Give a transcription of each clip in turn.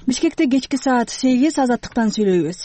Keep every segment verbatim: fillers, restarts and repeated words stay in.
Бишкекте кечки саат сегиз азаттыктан сүйлөйбүз.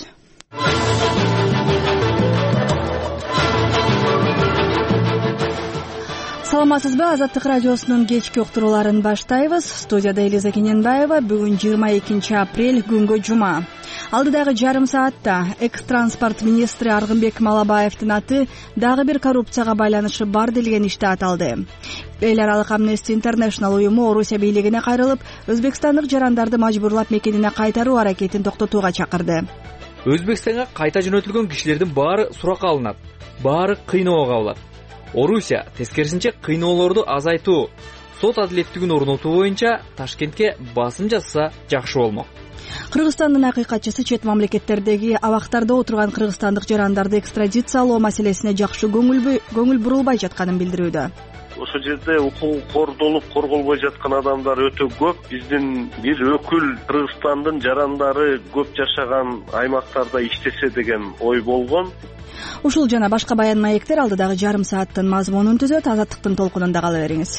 Саламатсызбы, Азаттык радиосунун кечки уктурууларын баштайбыз. Студияда Элиза Кененбаева. Бүгүн жыйырма экинчи апрель, күнгө жума. Алдыдагы жарым саатта экс-транспорт министри Аргынбек Малабаевдин аты дагы бир коррупцияга байланышы бар делген иште аталды. Эл аралык Amnesty International уюму Орусия бийлигине кайрылып, өзбекстандык жарандарды мажбурлап мекенине кайтаруу аракетин токтотууга чакырды. Өзбекстанга кайта жөнөтүлгөн кишилердин баары суракка алынат, баары кыйноого кабылат. Орусия тескерисинче кыйноолорду азайтуу, сот адилеттигин орнотуу боюнча Ташкентке басым жасса жакшы болмок. Кыргызстандын акыйкатчысы чет мамлекеттердеги абактарда отурган кыргызстандык жарандарды экстрадициялоо маселесине жакшы көңүл бурулбай жатканын билдирүүдө. Ошол жерде укугу кордолуп корголбой жаткан адамдар өтө көп. Биздин бир өкүл Кыргызстандын жарандары көп жашаган аймактарда иштесе деген ой болгон. Ушул жана башка баян маектер алдыдагы жарым сааттын мазмунун түзөт. Азаттыктын толкунунда кала бериңиз.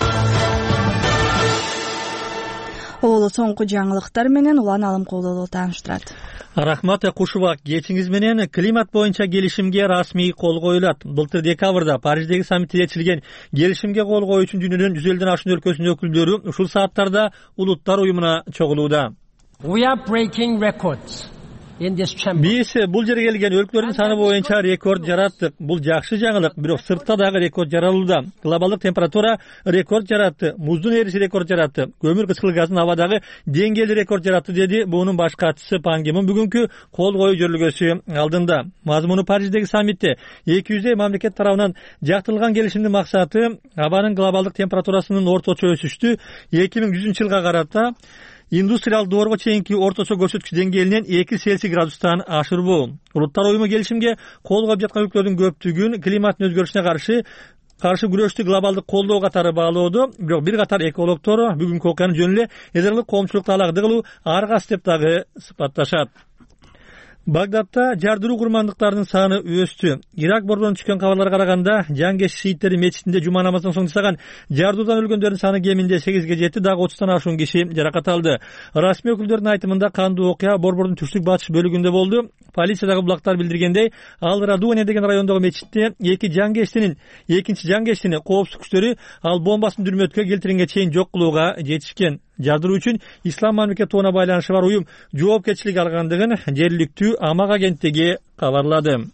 Олу соңку жаңылыктар менен Улан Алымкулуу тааныштырат. Рахмат Кушуба, кечиңиз менен климат боюнча келишимге расмий кол коюлат. Былтыр декабрда Париждеги саммитте чечилген келишимге кол коюу үчүн дүйнөнүн жүз элден ашуун өлкөсүнүн өкүлдөрү ушул сааттарда улуттар уюмуна чогулууда. We are breaking records. Биз бул жерге келген өлкөлөрдүн саны боюнча рекорд жараттык. Бул жакшы жаңылык, бирок сыртта дагы рекорд жаралууда. Глобалдык температура рекорд жаратты, муздун эриси рекорд жаратты, көмүр кычкыл газдын абадагы деңгээли рекорд жаратты, деди буунун баш катчысы Пан Ги Мун бүгүнкү кол коюу жөрөлгөсү алдында. Мазмуну Париждеги саммитте эки жүздөй мамлекет тарабынан жактырылган келишимдин максаты абанын глобалдык температурасынын орточо өсүштү эки миң жүзүнчү жылга карата индустриалдык доорго чейинки орточо көрсөткүч деңгээлинен эки Цельсий градустан ашырбоо. Улуттар уюму келишимге кол коюп жаткан өлкөлөрдүн көптүгүн климаттын өзгөрүшүнө каршы каршы күрөштү глобалдык колдоо катары баалоодо, бирок бир катар экологдор бүгүнкү окуянын жөн эле эдерлик коомчулукта алакты кылуу аргас деп дагы сыпатташат. Багдадта жардыруу курмандыктарынын саны өстү. Ирак борборунан түшкөн кабарларга караганда, Жангеш шииттери мечитинде жума намазынан соң жасаган жардуудан өлгөндөрдүн саны кеминде сегизге жетти, дагы отуздан ашуун киши жаракат алды. Расмий өкүлдөрдүн айтымында кандуу окуя борбордун түштүк батыш бөлүгүндө болду. Полициядагы булактар билдиргендей, ал Радуане деген райондогу мечитте эки жангештинин, экинчи жангештини коопсуздук күчтөрү ал бомбасын дүрмөткө келтиринге чейин жок кылууга жетишкен. Жардыруу үчүн Ислам мамлекети тоона байланышы бар уюм жоопкерчилик алгандыгын жергиликтүү Амак агенттиги кабарлады.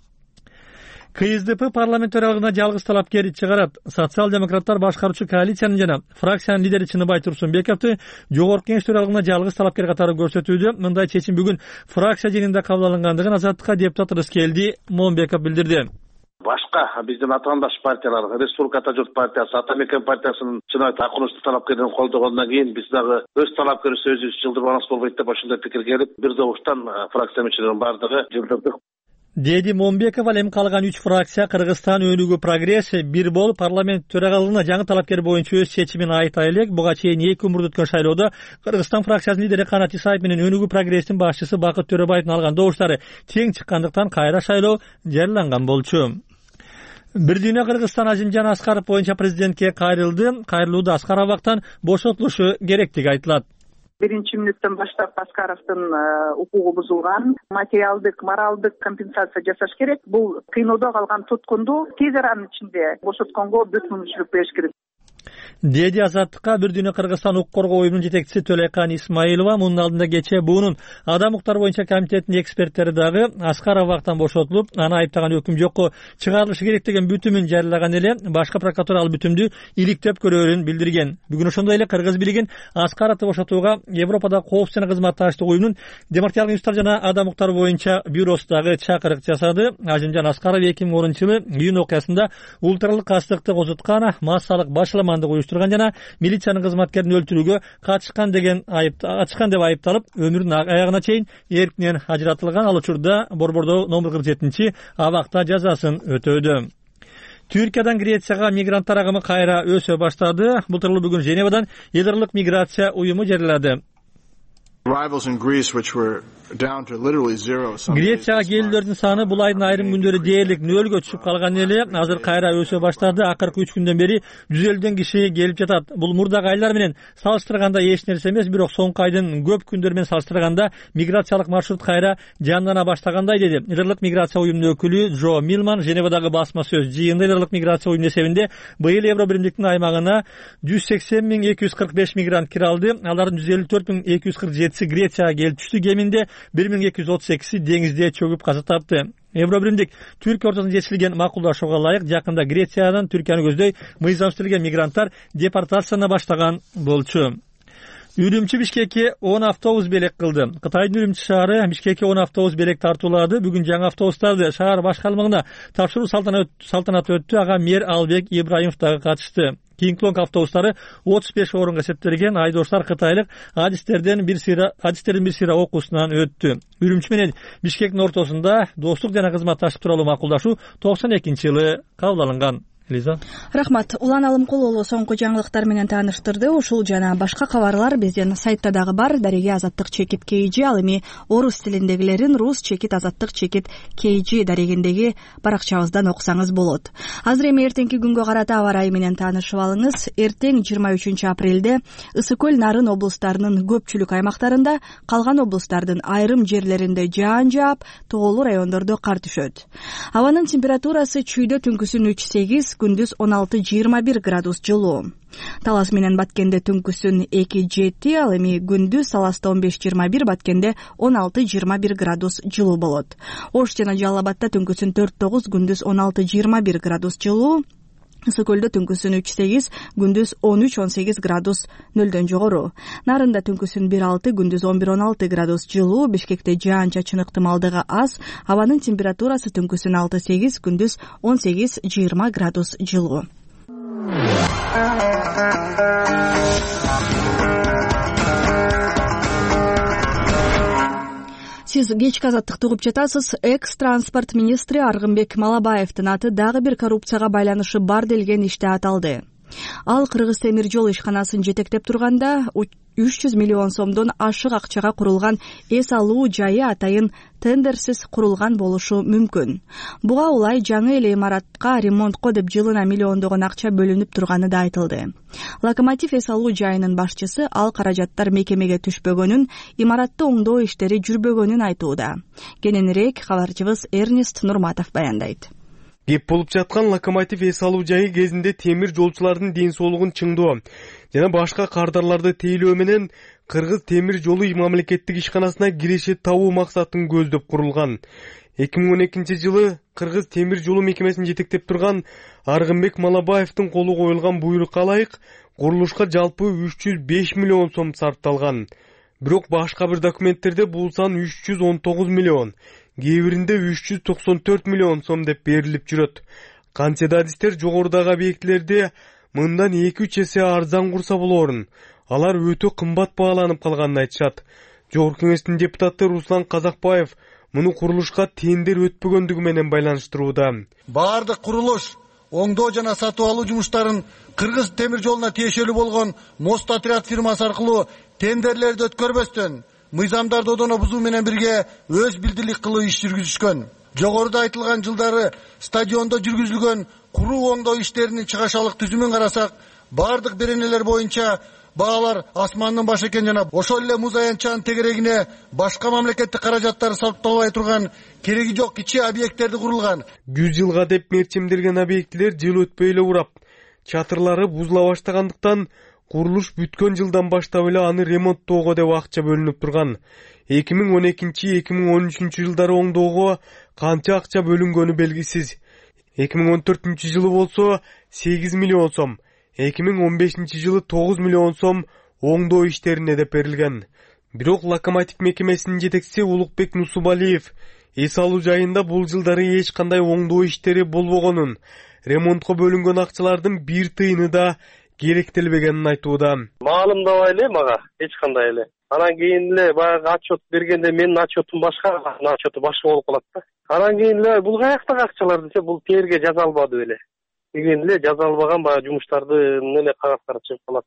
КСДП парламент төрагалыгына жалгыз талапкер чыгарат. Социал-демократтар башкаруучу коалициянын жана фракциянын лидери Чыныбай Турсунбековду жогорку кеңеш төрагалыгына жалгыз талапкер катары көрсөтүүдө. Мындай чечим бүгүн фракция жыйынында кабыл алынгандыгын Азаттыкка депутат Рыскелди Момбеков билдирди. Башка биздин атаандаш партиялар, Республика Ата журт партиясы, Ата мекен партиясынын чынайы такынычтуу талапкерин колдогондон кийин биз дагы өз талапкерибиз өзүбүз жылдырбаныбыз болбойт деп ошондой пикирге келип, бир добуштан фракция мүчөлөрүнүн бардыгы жылдырдык. Деди Момбеков. Ал эми калган үч фракция Кыргызстан өнүгүү прогресс бир болуп парламент төрагалыгына жаңы талапкер боюнча өз чечимин айта элек. Буга чейин эки өмүрдө өткөн шайлоодо Кыргызстан фракциясынын лидери Канат Исаев менен өнүгүү прогресстин башчысы Бакыт Төрөбаевдин алган добуштары тең чыккандыктан кайра шайлоо жарыяланган болчу. Бир дүйнө Кыргызстан Азимжан Аскаров боюнча президентке кайрылды. Кайрылууда Аскар абактан бошотулушу керектиги айтылат. Биринчи мүнөттөн баштап Аскаровдун укугу бузулган, материалдык, моралдык компенсация жасаш керек. Бул кыйноодо калган туткунду тез аранын ичинде бошотконго бүт мүмкүнчүлүк бериш керек. Деди Азаттыкка бир дүйнө Кыргызстан укук коргоо уюмунун жетекчиси Төлөйкан Исмаилова. Мунун алдында кечээ буунун адам укуктары боюнча комитетинин эксперттери дагы Аскар абактан бошотулуп, аны айыптаган өкүм жокко чыгарылышы керек деген бүтүмүн жарыялаган эле башкы прокуратура ал бүтүмдү иликтеп көрөөрүн билдирген. Бүгүн ошондой эле Кыргыз бийлигин Аскаровду бошотууга Европада коопсуз жана кызматташтык уюмунун демократиялык институттар жана адам укуктары боюнча бюросу дагы чакырык жасады. Азимжан Аскаров эки миң онунчу жылы июнь окуясында ультуралык кастыкты козуткан, массалык башаламандык уюштурган жана милициянын кызматкерин өлтүрүүгө катышкан деген айып ачкан деп айыпталып, өмүрүнүн аягына чейин эркинен ажыратылган. Ал учурда борбордо номер кырк жетинчи абакта жазасын өтөөдө. Түркиядан Грецияга мигранттар агымы кайра өсө баштады. Былтыр бүгүн Женевадан Эдерлик миграция уюму жарыялады. Грецияга келүүлөрдүн саны бул айдын айрым күндөрү дээрлик нөлгө түшүп калган эле азыр кайра өсө баштады. Акыркы үч күндөн бери жүз элүүдөн киши келип жатат. Бул мурдагы айлар менен салыштырганда эч нерсе эмес, бирок соңку айдын көп күндөрү менен салыштырганда миграциялык маршрут кайра жандана баштагандай деди Ыдырлык миграция уюмунун өкүлү Джо Милман Женевадагы басма сөз жыйында. Ыдырлык миграция уюму эсебинде быйыл Евро биримдиктин аймагына жүз сексен миң эки жүз кырк беш мигрант кире алды. Алардын жүз элүү төрт миң эки жүз кырк жетиси Грецияга келип түштү. Кеминде бир миң эки жүз отуз экиси деңизде чөгүп каза тапты. Евро биримдик Түркия ортосунда жетишилген макулдашууга ылайык жакында Грециядан Түркияны көздөй мыйзамсыздырылган мигранттар депортациялана баштаган болчу. Үрүмчү Бишкекке он автобус белек кылды. Кытайдын Үрүмчү шаары Бишкекке он автобус белек тартуулады. Бүгүн жаңы автобустарды шаар башкармалыгына тапшыруу салтанаты өттү. Ага мэр Албек Ибраимов дагы катышты. Кинг-Лонг автобустары отуз беш орунга эсептелген. Айдоштар кытайлык адистерден бир сыйра адистердин бир сыйра окуусунан өттү. Үрүмчү менен Бишкектин ортосунда достук жана кызматташтык тууралуу макулдашуу токсон экинчи жылы кабыл алынган. Лиза. Рахмат. Улан Алымкулуулу соңку жаңылыктар менен тааныштырды. Ушул жана башка кабарлар биздин сайтта дагы бар. Дареге азаттык чекит kg, ал эми орус тилиндегилерин рус чекит азаттык чекит kg дарегиндеги баракчабыздан окусаңыз болот. Азыр эми эртеңки күнгө карата аба ырайы менен таанышып алыңыз. Эртең жыйырма үчүнчү апрелде Ысык көл, Нарын облустарынын көпчүлүк аймактарында, калган облустардын айрым жерлеринде жаан жаап, тоолуу райондордо кар түшөт. Абанын температурасы чүйдө түнкүсүн үч сегиз, күндүз он алты жыйырма бир градус жылуу. Талас менен Баткенде түнкүсүн эки жети, ал эми күндүз Таласта он беш жыйырма бир, Баткенде он алты жыйырма бир градус жылуу болот. Ош жана Жалал Абадта түнкүсүн төрт тогуз, күндүз он алты жыйырма бир градус жылуу. Ысык көлдө түнкүсүн үч сегиз, күндүз он үч он сегиз градус нөлдөн жогору. Нарында түнкүсүн бир алты, күндүз он бир он алты градус жылуу. Бишкекте жаан-чачын ыктымалдыгы аз. Абанын температурасы түнкүсүн алты сегиз, күндүз он сегиз жыйырма градус жылуу. Сиз кечки азаттыкты угуп жатасыз. Экс-транспорт министри Аргынбек Малабаевдин аты дагы бир коррупцияга байланышы бар делген иште аталды. Ал Кыргыз темир жол ишканасын жетектеп турганда үч жүз миллион сомдон ашык акчага курулган эс алуу жайы атайын тендерсиз курулган болушу мүмкүн. Буга улай жаңы эле имаратка ремонтко деп жылына миллиондогон акча бөлүнүп турганы да айтылды. Локомотив эс алуу жайынын башчысы ал каражаттар мекемеге түшпөгөнүн, имаратты оңдоо иштери жүрбөгөнүн айтууда. Кененирээк кабарчыбыз Эрнест Нурматов баяндайт. Кеп болуп жаткан локомотив эс алуу жайы кезинде темир жолчулардын ден соолугун чыңдоо жана башка кардарларды тейлөө менен Кыргыз темир жолу мамлекеттик ишканасына кирешет табуу максатын көздөп курулган. эки миң он экинчи жылы Кыргыз темир жолу мекемесин жетектеп турган Аргынбек Малабаевдин колу коюлган буйрукка ылайык курулушка жалпы үч жүз беш миллион сом сарпталган. Бирок башка бир документтерде бул сан үч жүз он тогуз миллион, кээ биринде үч жүз токсон төрт миллион сом деп берилип жүрөт. Канча да адистер жогорудагы объектилерде мындан эки үч эсе арзан курса болорун, алар өтө кымбат бааланып калганын айтышат. Жогорку кеңештин депутаты Руслан Казакбаев муну курулушка тендер өтпөгөндүгү менен байланыштырууда. Баардык курулуш, оңдоо жана сатып алуу жумуштарын Кыргыз темир жолуна тиешелүү болгон Мост отряд фирмасы аркылуу тендерлерди өткөрбөстөн мыйзамдарды одоно бузуу менен бирге өз билдирлик кылуу иш жүргүзүшкөн. Жогоруда айтылган жылдары стадиондо жүргүзүлгөн куруу оңдоо иштеринин чыгашалык түзүмүн карасак, баардык беренелер боюнча баалар асмандын башы экен жана ошол эле муз аянтчанын тегерегине башка мамлекеттик каражаттар сарпталбай турган кереги жок кичи объекттерди курулган. жүз жылга деп мерчимдирген объектилер жыл өтпөй эле урап, чатырлары бузула баштагандыктан курулуш бүткөн жылдан баштап эле аны ремонттоого деп акча бөлүнүп турган. эки миң он экинчи эки миң он үчүнчү жылдары оңдоого канча акча бөлүнгөнү белгисиз. эки миң он төртүнчү жылы болсо сегиз миллион сом, эки миң он бешинчи жылы тогуз миллион сом оңдоо иштерине деп берилген. Бирок локомотив мекемесинин жетекчиси Улукбек Нусубалиев эс алуу жайында бул жылдары эч кандай оңдоо иштери болбогонун, ремонтко бөлүнгөн акчалардын бир тыйыны да керектелбегенин айтууда. Маалымдабай эле мага эч кандай эле. Анан кийин эле баягы отчет бергенде менин отчетум башка, анын отчету башка болуп калат да. Анан кийин эле бул каяктагы акчалар десе, бул терге жаза албады беле. Кийин эле жаза албаган баягы жумуштардын эле кагаздары чыгып калат да.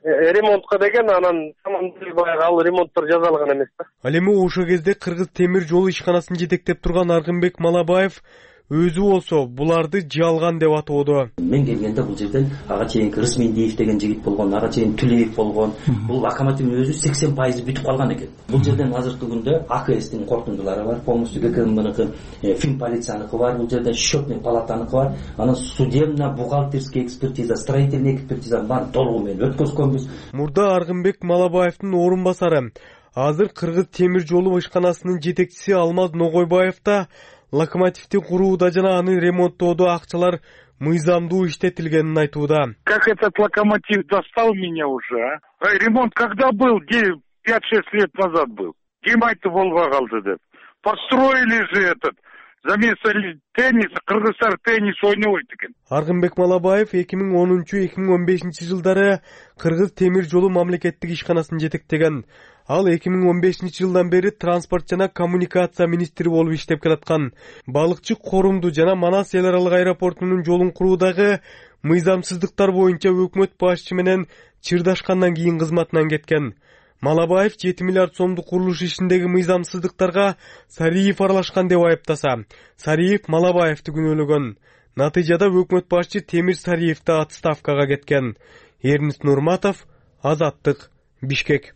ремонтко деген анан баягы ал ремонттор жасалган эмес да. Ал эми ошол кезде Кыргыз темир жолу ишканасын жетектеп турган Аргынбек Малабаев өзү болсо буларды жалган деп атоодо. Мен келгенде бул жерден ага чейин Рысмендиев деген жигит болгон, ага чейин Түлеев болгон. Бул локомотивдин өзү сексен пайыз бүтүп калган экен. Бул жерден азыркы күндө А К Стин кортундулары бар, полностью Г К Мныкы, Фин полицияныкы бар, бул жерде счетный палатаныкы бар. Анан судебно-бухгалтерский экспертиза, строительный экспертиза бар толугу менен өткөзгөнбүз. Мурда Аргынбек Малабаевдин орун басары, азыр Кыргыз темир жолу ишканасынын жетекчиси Алмаз Ногойбаев да локомотивди курууда жана аны ремонттоодо акчалар мыйзамдуу иштетилгенин айтууда. Как этот локомотив достал меня уже, а? Ремонт когда был? пять-шесть лет назад был. Ким-айтты болбой калды деп. Построили же этот, заместо тенниса, кыргыздар теннис ойнобойт экен. Аргынбек Малабаев эки миң онунчу эки миң он бешинчи жылдары Кыргыз темир жолу мамлекеттик ишканасын жетектеген. Ал эки миң он бешинчи жылдан бери транспорт жана коммуникация министри болуп иштеп келаткан. Балыкчы Корумду жана Манас эл аралык аэропортунун жолун куруудагы мыйзамсыздыктар боюнча өкмөт башчы менен чырдашкандан кийин кызматынан кеткен. Малабаев жети миллиард сомдук курулуш ишиндеги мыйзамсыздыктарга Сариев аралашкан деп айыптаса, Сариев Малабаевди күнөөлөгөн. Натыйжада өкмөт башчы Темир Сариев да отставкага кеткен. Эрнис Нурматов, Азаттык, Бишкек.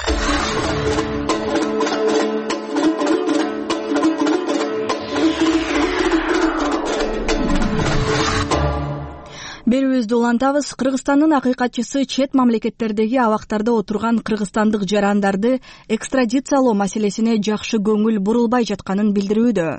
Берүүбүздү улантабыз. Кыргызстандын акыйкатчысы чет мамлекеттердеги абактарда отурган кыргызстандык жарандарды экстрадициялоо маселесине жакшы көңүл бурулбай жатканын билдирүүдө.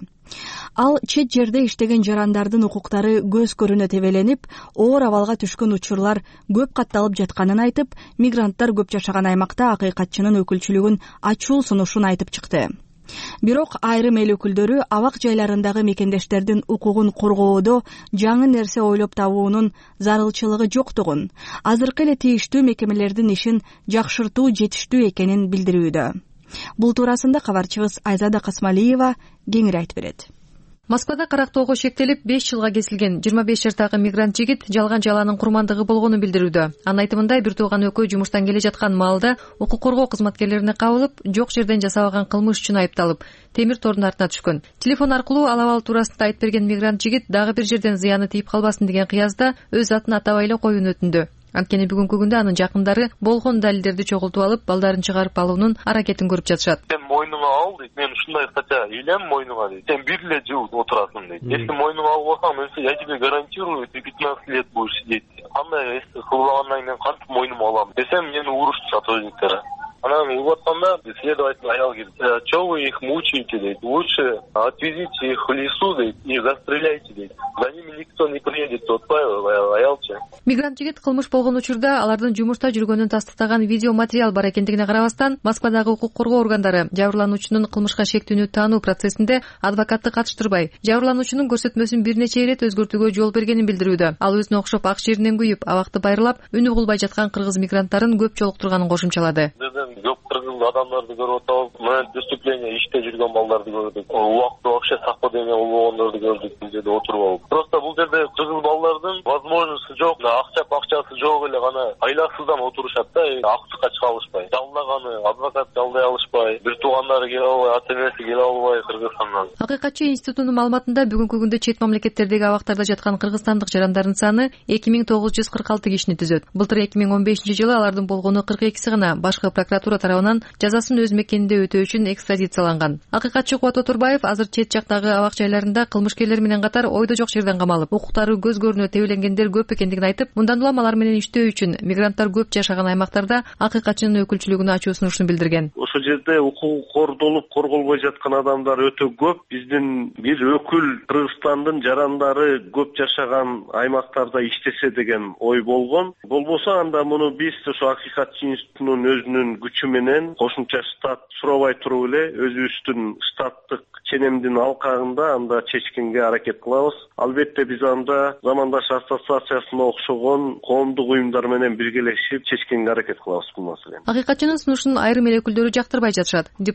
Ал чет жерде иштеген жарандардын укуктары көз көрүнө тебеленип, оор абалга түшкөн учурлар көп катталып жатканын айтып, мигранттар көп жашаган аймакта акыйкатчынын өкүлчүлүгүн ачуу сунушун айтып чыкты. Бирок айрым эл өкүлдөрү абак жайларындагы мекендештердин укугун коргоодо жаңы нерсе ойлоп табуунун зарылчылыгы жоктугун, азыркы эле тийиштүү мекемелердин ишин жакшыртуу жетиштүү экенин билдирүүдө. Бул туурасында кабарчыбыз Айзада Касмалиева кеңири айтып берет. Москвада карактоого шектелип беш жылга кесилген жыйырма беш жаштагы мигрант жигит жалган жаланын курмандыгы болгонун билдирүүдө. Анын айтымында бир тууган өкөө жумуштан келе жаткан маалда укук коргоо кызматкерлерине кабылып, жок жерден жасабаган кылмыш үчүн айыпталып, темир тордун артына түшкөн. Телефон аркылуу ал абал туурасында айтып берген мигрант жигит дагы бир жерден зыяны тийип калбасын деген кыязда өз атын атабай эле коюуну өтүндү. Анткени бүгүнкү күндө анын жакындары болгон далилдерди чогултуп алып, балдарын чыгарып алуунун аракетин көрүп жатышат. Сен мойнуңа ал дейт, мен ушундай кача илем мойнуңа дейт. Сен бир эле жыл отурасың дейт. Если мойнуңа алып алсаң, мен я тебе гарантирую, ты пятнадцать лет будешь сидеть. Кандай эсти кылбагандан кийин кантип мойнума алам десем, мени урушты сотрудниктер. Анан угатканда следователь аял келип, "Чё вы их мучаете?" дейт. "Лучше отвезите их в лесу дейт и застреляйте дейт. За ними никто не приедет", деп атпайбы аялчы. Мигрант жигит кылмыш болгон учурда алардын жумушта жүргөнүн тастыктаган видео материал бар экендигине карабастан, Москвадагы укук коргоо органдары жабырлануучунун кылмышка шектүүнү таануу процессинде адвокатты катыштырбай, жабырлануучунун көрсөтмөсүн бир нече ирет өзгөртүүгө жол бергенин билдирүүдө. Ал өзүнө окшоп ак жеринен күйүп, абакты байырлап, үнү угулбай жаткан кыргыз мигранттарын көп жолуктурганын кошумчалады. Көп кыргыз адамдарды көрүп атабыз. Мына преступление иште жүргөн балдарды көрдүк. Убакты вообще совпадение болгондорду көрдүк. Бул жерде отуруп алып. Просто бул жерде кыргыз балдардын возможности жок, акча акчасы жок эле гана айлаксыздан отурушат да, акчага чыга алышпай. Жалдаганы адвокат жалдай алышпай, бир туугандары келе албай, ата энеси келе албай Кыргызстандан. Акыйкатчы институтунун маалыматында бүгүнкү күндө чет мамлекеттердеги абактарда жаткан кыргызстандык жарандардын саны эки миң тогуз жүз кырк алты кишини түзөт. Былтыр эки миң он бешинчи жылы алардын болгону кырк экиси гана башкы прокуратура тарабынан жазасын өз мекенинде өтөө үчүн экстрадицияланган. Акыйкатчы Кубат Отурбаев азыр чет жактагы абак жайларында кылмышкерлер менен катар ойдо жок жерден камалып, укуктары көз көрүнө тебеленгендер көп экендигин айтып, мындан улам алар менен иштөө үчүн мигранттар көп жашаган аймактарда акыйкатчынын өкүлчүлүгүнө ачуу сунушун билдирген. Ошол жерде укугу кордолуп, корголбой жаткан адамдар өтө көп. Биздин бир өкүл Кыргызстандын жарандары көп жашаган аймактарда иштесе деген ой болгон. Болбосо анда муну биз ошо акыйкатчы институтунун өзүнүн күчү менен кошумча штат сурабай туруп эле өзүбүздүн штаттык ченемдин алкагында анда чечкенге аракет кылабыз. Албетте биз анда Замандаш ассоциациясына окшогон коомдук уюмдар менен биргелешип чечкенге аракет кылабыз бул маселени. Акыйкатчынын сунушун айрым эл өкүлдөрү жактырбай жатышат. Деп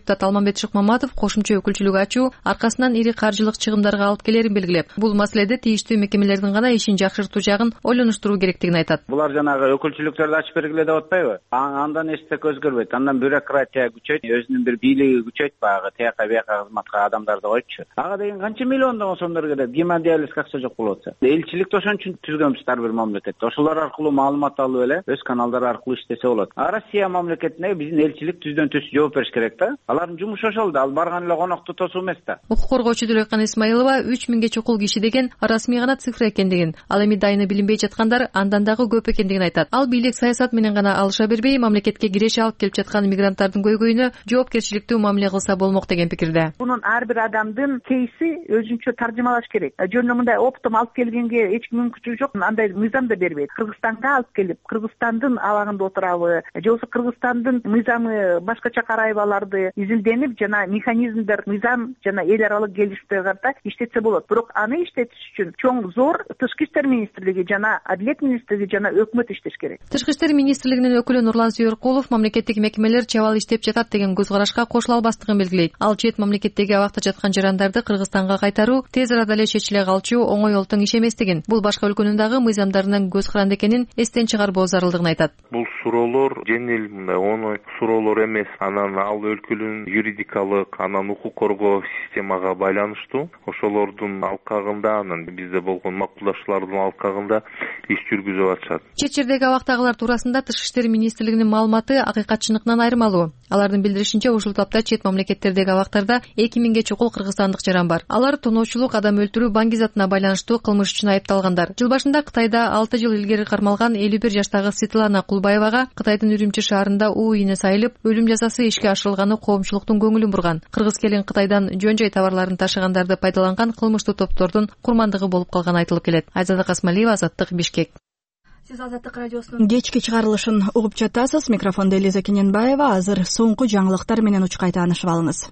депутат Алмамбет Шыкмаматов кошумча өкүлчүлүк ачуу аркасынан ири каржылык чыгымдарга алып келерин белгилеп, бул маселеде тийиштүү мекемелердин гана ишин жакшыртуу жагын ойлонуштуруу керектигин айтат. Булар жанагы өкүлчүлүктөрдү ачып бергиле деп атпайбы? Андан эч так өзгөрбөйт. Андан бюрократия күчөйт, өзүнүн бир бийлиги күчөйт, баягы тияка бияка кызматка адамдарды койчу. Ага деген канча миллиондогон сомдор кетет. Гемодиализге акча жок болуп атса. Элчиликти ошон үчүн түзгөнбүз ар бир мамлекетте. Ошолор аркылуу маалымат алып эле өз каналдары аркылуу иштесе болот. А Россия мамлекетине биздин элчилик түздөн түз жооп бериш керек да. Алардын жумушу ошол да. Ал барган эле конокто тосуу эмес да. Укук коргоочу Дүлөккан Исмаилова үч миңге чукул киши деген расмий гана цифра экендигин, ал эми дайыны билинбей жаткандар андан дагы көп экендигин айтат. Ал бийлик саясат менен гана алыша бербей, мамлекетке киреше алып келип жаткан мигранттардын көйгөйүнө жоопкерчиликтүү мамиле кылса болмок деген пикирде. Мунун ар бир адамдын кейси өзүнчө таржымалаш керек. Жөн эле мындай оптом алып келгенге эч ким мүмкүнчүлүгү жок. Андай мыйзам да бербейт. Кыргызстанга алып келип, Кыргызстандын абагында отурабы, же болбосо Кыргызстандын мыйзамы башкача карайбы, аларды изилденип жана механизмдер, мыйзам жана эл аралык келишимге карата иштетсе болот. Бирок аны иштетиш үчүн чоң зор Тышкы иштер министрлиги жана Адилет министрлиги жана өкмөт иштеш керек. Тышкы иштер министрлигинин өкүлү Нурлан Сүйөркулов мамлекеттик мекемелер чабал иштеп жатат деген көз карашка кошула албастыгын белгилейт. Ал чет мамлекеттеги абакта жаткан жарандарды Кыргызстанга кайтаруу тез арада эле чечиле калчу оңой олтоң иш эместигин, бул башка өлкөнүн дагы мыйзамдарынын көз каранды экенин эстен чыгарбоо зарылдыгын айтат. Бул суроолор жеңил, мындай оңой суроолор эмес. Анан ал өлкөнүн юридикалык, анан укук коргоо системага байланыштуу. Ошолордун алкагында, анан бизде болгон макулдашуулардын алкагында иш жүргүзүп атышат. Чет жердеги абактагылар туурасында Тышкы иштер министрлигинин маалыматы акыйкатчылыгынан айырмалуу. Алардын билдиришинче, ушул тапта чет мамлекеттердеги абактарда эки миңге чукул кыргызстандык жаран бар. Алар тоноочулук, адам өлтүрүү, баңгизатына байланыштуу кылмыш үчүн айыпталгандар. Жыл башында Кытайда алты жыл илгери кармалган элүү бир жаштагы Светлана Кулбаевага Кытайдын Үрүмчү шаарында уу ийне сайылып, өлүм жазасы ишке ашырылганы коомчулуктун көңүлүн бурган. Кыргыз келин Кытайдан жөн жай товарларын ташыгандарды пайдаланган кылмыштуу топтордун курмандыгы болуп калганы айтылып келет. Айзада Касмалиева, Азаттык, Бишкек. Сиз Азаттык радиосунун кечки чыгарылышын угуп жатасыз. Микрофондо Элиза Кененбаева. Азыр соңку жаңылыктар менен учкай таанышып алыңыз.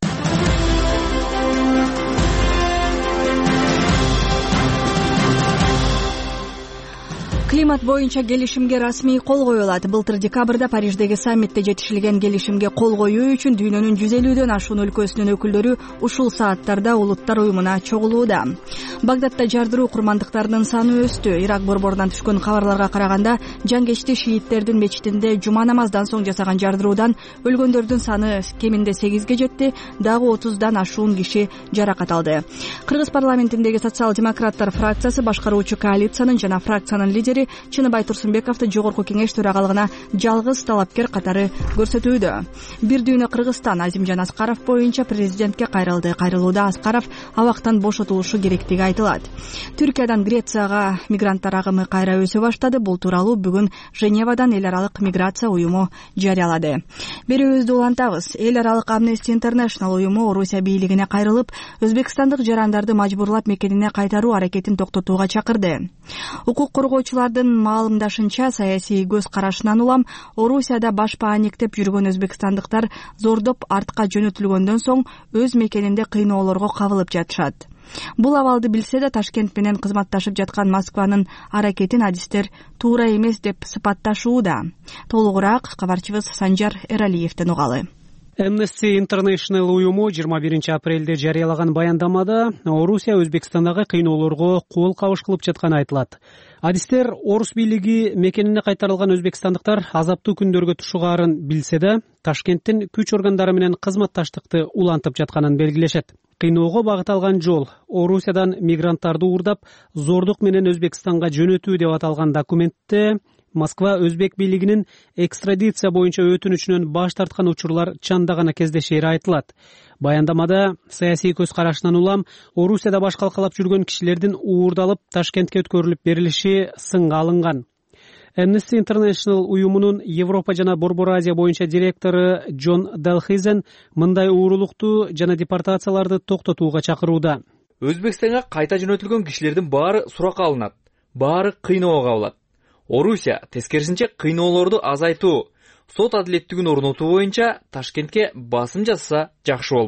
Климат боюнча келишимге расмий кол коюлат. Былтыр декабрда Париждеги саммитте жетишилген келишимге кол коюу үчүн дүйнөнүн жүз элүүдөн ашуун өлкөсүнүн өкүлдөрү ушул сааттарда Улуттар уюмуна чогулууда. Багдадда жардыруу курмандыктарынын саны өстү. Ирак борборунан түшкөн кабарларга караганда, жангечти шииттердин мечитинде жума намаздан соң жасаган жардыруудан өлгөндөрдүн саны кеминде сегизге жетти, дагы отуздан ашуун киши жаракат алды. Кыргыз парламентиндеги социал-демократтар фракциясы башкаруучу коалициянын жана фракциянын лидери Чыныбай Турсунбековду жогорку кеңеш төрагалыгына жалгыз талапкер катары көрсөтүүдө. Бир дүйнө Кыргызстан Азимжан Аскаров боюнча президентке кайрылды. Кайрылууда Аскаров абактан бошотулушу керектиги айтылат. Түркиядан Грецияга мигранттар агымы кайра өсө баштады. Бул тууралуу бүгүн Женевадан эл аралык миграция уюму жарыялады. Берүүбүздү улантабыз. Эл аралык Amnesty International уюму Орусия бийлигине кайрылып, өзбекстандык жарандарды мажбурлап мекенине кайтаруу аракетин токтотууга чакырды. Укук коргоочулардын маалымдашынча, саясий көз карашынан улам Орусияда баш пааниктеп жүргөн өзбекстандыктар зордоп артка жөнөтүлгөндөн соң өз мекенинде кыйноолорго кабылып жатышат. Бул абалды билсе да Ташкент менен кызматташып жаткан Москванын аракетин адистер туура эмес деп сыпатташууда. Толугураак кабарчыбыз Санжар Эралиевден угалы. Amnesty International уюму жыйырма биринчи апрелде жарыялаган баяндамада Орусия Өзбекстандагы кыйноолорго кол кабыш кылып жатканы айтылат. Адистер орус бийлиги мекенине кайтарылган өзбекстандыктар азаптуу күндөргө тушугаарын билсе да, Ташкенттин күч органдары менен кызматташтыкты улантып жатканын белгилешет. Кыйноого багыт алган жол Орусиядан мигранттарды уурдап, зордук менен Өзбекстанга жөнөтүү деп аталган документте Москва өзбек бийлигинин экстрадиция боюнча өтүнүчүнөн баш тарткан учурлар чандагана кездешери айтылат. Баяндамада саясий көз карашынан улам Орусияда баш калкалап жүргөн кишилердин уурдалып Ташкентке өткөрүлүп берилиши сынга алынган. Amnesty International уюмунун Европа жана Борбор Азия боюнча директору Джон Далхизен мындай уурулукту жана депортацияларды токтотууга чакырууда. Өзбекстанга кайта жөнөтүлгөн кишилердин баары суракка алынат, баары кыйноого кабылат. Орусия тескерисинче кыйноолорду азайтуу, сот адилеттигин орнотуу боюнча Ташкентке басым жасаса жакшы болмок.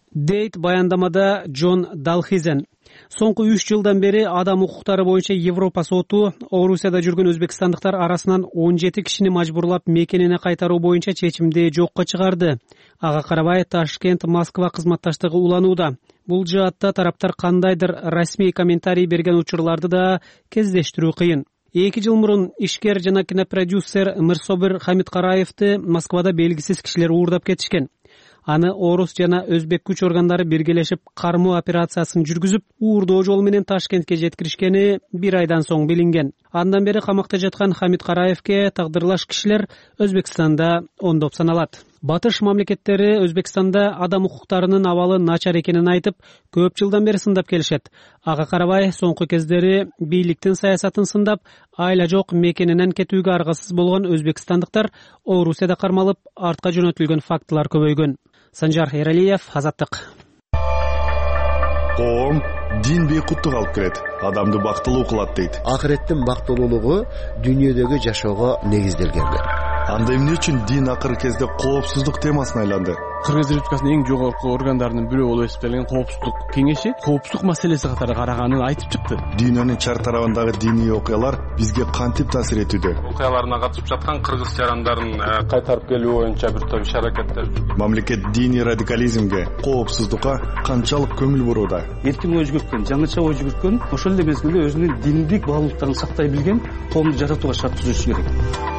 дейт баяндамада Джон Далхизен. Соңку үч жылдан бери адам укуктары боюнча Европа соту Орусияда жүргөн өзбекстандыктар арасынан он жети кишини мажбурлап мекенине кайтаруу боюнча чечимди жокко чыгарды. Ага карабай Ташкент Москва кызматташтыгы уланууда. Бул жаатта тараптар кандайдыр расмий комментарий берген учурларды да кездештирүү кыйын. Эки жыл мурун ишкер жана кинопродюсер Мирсобир Хамидкараевди Москвада белгисиз кишилер уурдап кетишкен. Аны орус жана өзбек күч органдары биргелешип кармоо операциясын жүргүзүп, уурдоо жолу менен Ташкентке жеткиришкени бир айдан соң билинген. Андан бери камакта жаткан Хамидкараевке тагдырлаш кишилер Өзбекстанда ондоп саналат. Батыш мамлекеттери Өзбекстанда адам укуктарынын абалы начар экенин айтып, көп жылдан бери сындап келишет. Ага карабай соңку кездери бийликтин саясатын сындап, айла жок мекенинен кетүүгө аргасыз болгон өзбекстандыктар Орусияда кармалып, артка жөнөтүлгөн фактылар көбөйгөн. Санжар Эралиев, Азаттык. Коом дин бейкуттук алып келет, адамды бактылуу кылат дейт. Акыреттин бактылуулугу дүйнөдөгү жашоого негизделген. Анда эмне үчүн дин акыркы кезде коопсуздук темасына айланды? Кыргыз Республикасынын эң жогорку органдарынын бирөө болуп эсептелген коопсуздук кеңеши коопсуздук маселеси катары караганын айтып чыкты. Дүйнөнүн чар тарабындагы диний окуялар бизге кантип таасир этүүдө? Окуяларына катышып жаткан кыргыз жарандарын кайтарып келүү боюнча бир топ иш-аракеттер. Мамлекет диний радикализмге, коопсуздукка канчалык көңүл бурууда? Эркин ой жүгүрткөн, жаңыча ой жүгүрткөн, ошол эле мезгилде өзүнүн диндик баалуулуктарын сактай билген коомду жаратууга шарт түзүш керек.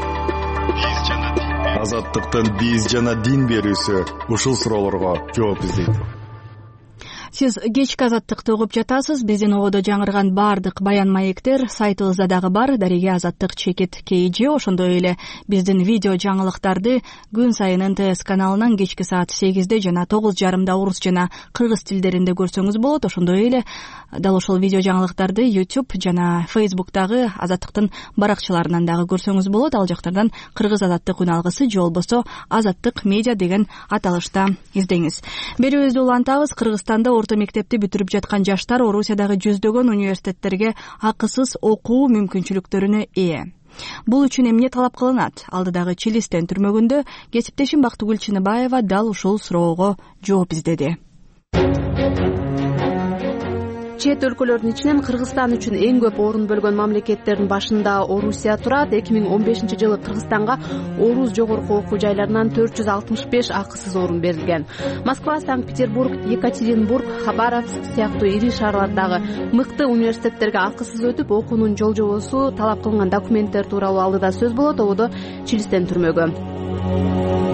Азаттыктын биз жана дин берүүсү ушул суроолорго жооп издейт. Сиз кечки Азаттыкты угуп жатасыз. Биздин ободо жаңырган баардык баян маектер сайтыбызда дагы бар. Дареге Азаттык чекит kg. Ошондой эле биздин видео жаңылыктарды күн сайын эн тэ эс каналынан кечки саат сегизде жана тогуз жарымда орус жана кыргыз тилдеринде көрсөңүз болот. Ошондой эле дал ошол видео жаңылыктарды YouTube жана Facebook'тагы Азаттыктын баракчаларынан дагы көрсөңүз болот. Ал жактардан Кыргыз Азаттык үн алгысы же болбосо Азаттык медиа деген аталышта издеңиз. Берүүбүздү улантабыз. Кыргызстанда орто мектепти бүтүрүп жаткан жаштар Орусиядагы жүздөгөн университеттерге акысыз окуу мүмкүнчүлүктөрүнө ээ. Бул үчүн эмне талап кылынат? Алдыдагы Чилистен түрмөгүндө кесиптешим Бактыгүл Чыныбаева дал ушул суроого жооп издеди. Чет өлкөлөрдүн ичинен Кыргызстан үчүн эң көп орун бөлгөн мамлекеттердин башында Орусия турат. эки миң он бешинчи жылы Кыргызстанга орус жогорку окуу жайларынан төрт жүз алтымыш беш акысыз орун берилген. Москва, Санкт-Петербург, Екатеринбург, Хабаровск сыяктуу ири шаарлардагы мыкты университеттерге акысыз өтүп, окуунун жол жобосу, талап кылынган документтер тууралуу алдыда сөз болот. Ободо Чилистен түрмөгө.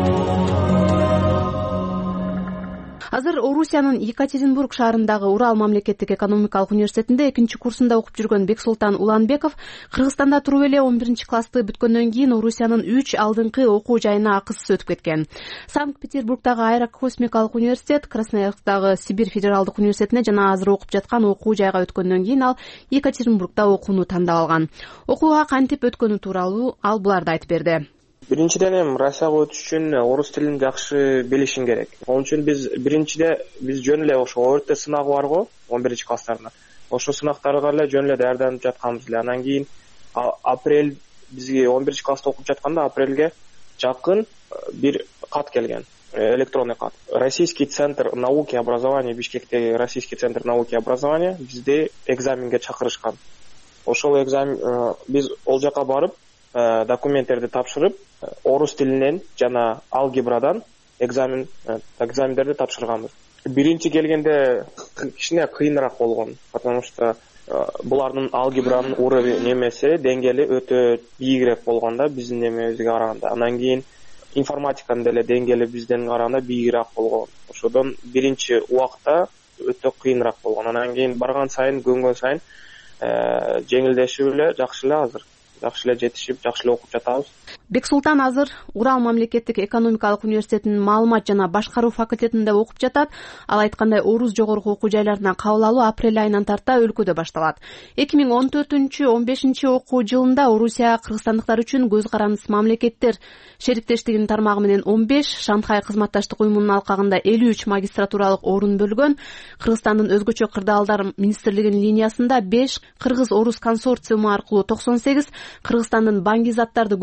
Азыр Орусиянын Екатеринбург шаарындагы Урал мамлекеттик экономикалык университетинде экинчи курсунда окуп жүргөн Бексултан Уланбеков Кыргызстанда туруп эле он биринчи классты бүткөндөн кийин Орусиянын үч алдыңкы окуу жайына акысыз өтүп кеткен. Санкт-Петербургдагы Аэрокосмикалык университет, Красноярсктагы Сибирь федералдык университетине жана азыр окуп жаткан окуу жайга өткөндөн кийин ал Екатеринбургда окууну тандап алган. Окууга кантип өткөнү тууралуу ал буларды айтып берди. Биринчиден эми Россияга өтүш үчүн орус тилин жакшы билишиң керек. Onun үчүн биз биринчиде биз жөн эле ошо орт сынагы бар го он биринчи класстарына. Ошо сынактарга эле жөн эле даярданып жатканбыз эле. Андан кийин апрель бизге он биринчи класста окуп жатканда апрелге жакын бир кат келген. Электронный кат. Российский центр науки и образования, Бишкектеги Российский центр науки и образования бизди экзаменге чакырышкан. Ошол экзамен биз ол жака барып документтерди тапшырып, орус тилинен жана алгебрадан экзамен экзамендерди тапшырганбыз. Биринчи келгенде кичине кыйыныраак болгон, потому что булардын алгебранын уровень немеси, деңгээли өтө бийигирээк болгондо биздин немебизге караганда. Андан кийин информатиканын деле деңгээли бизден караганда бийигирээк болгон. Ошодон биринчи убакта өтө кыйыныраак болгон. Андан кийин барган сайын, көнгөн сайын жеңилдешип эле, жакшы эле азыр. Жакшы эле жетишип, жакшы эле окуп жатабыз. Бексултан азыр Урал мамлекеттик экономикалык университетинин маалымат жана башкаруу факультетинде окуп жатат. Ал айткандай, орус жогорку окуу жайларына кабыл алуу апрель айынан тарта өлкөдө башталат. эки миң он төртүнчү он бешинчи окуу жылында Орусия кыргызстандыктар үчүн көз карандыс мамлекеттер шериктештигинин тармагы менен он беш, Шанхай кызматташтык уюмунун алкагында элүү үч магистратуралык орун бөлгөн. Кыргызстандын өзгөчө кырдаалдар министрлигинин линиясында беш, Кыргыз-Орус консорциуму аркылуу токсон сегиз, Кыргызстандын банги заттарды көзөмөлдөө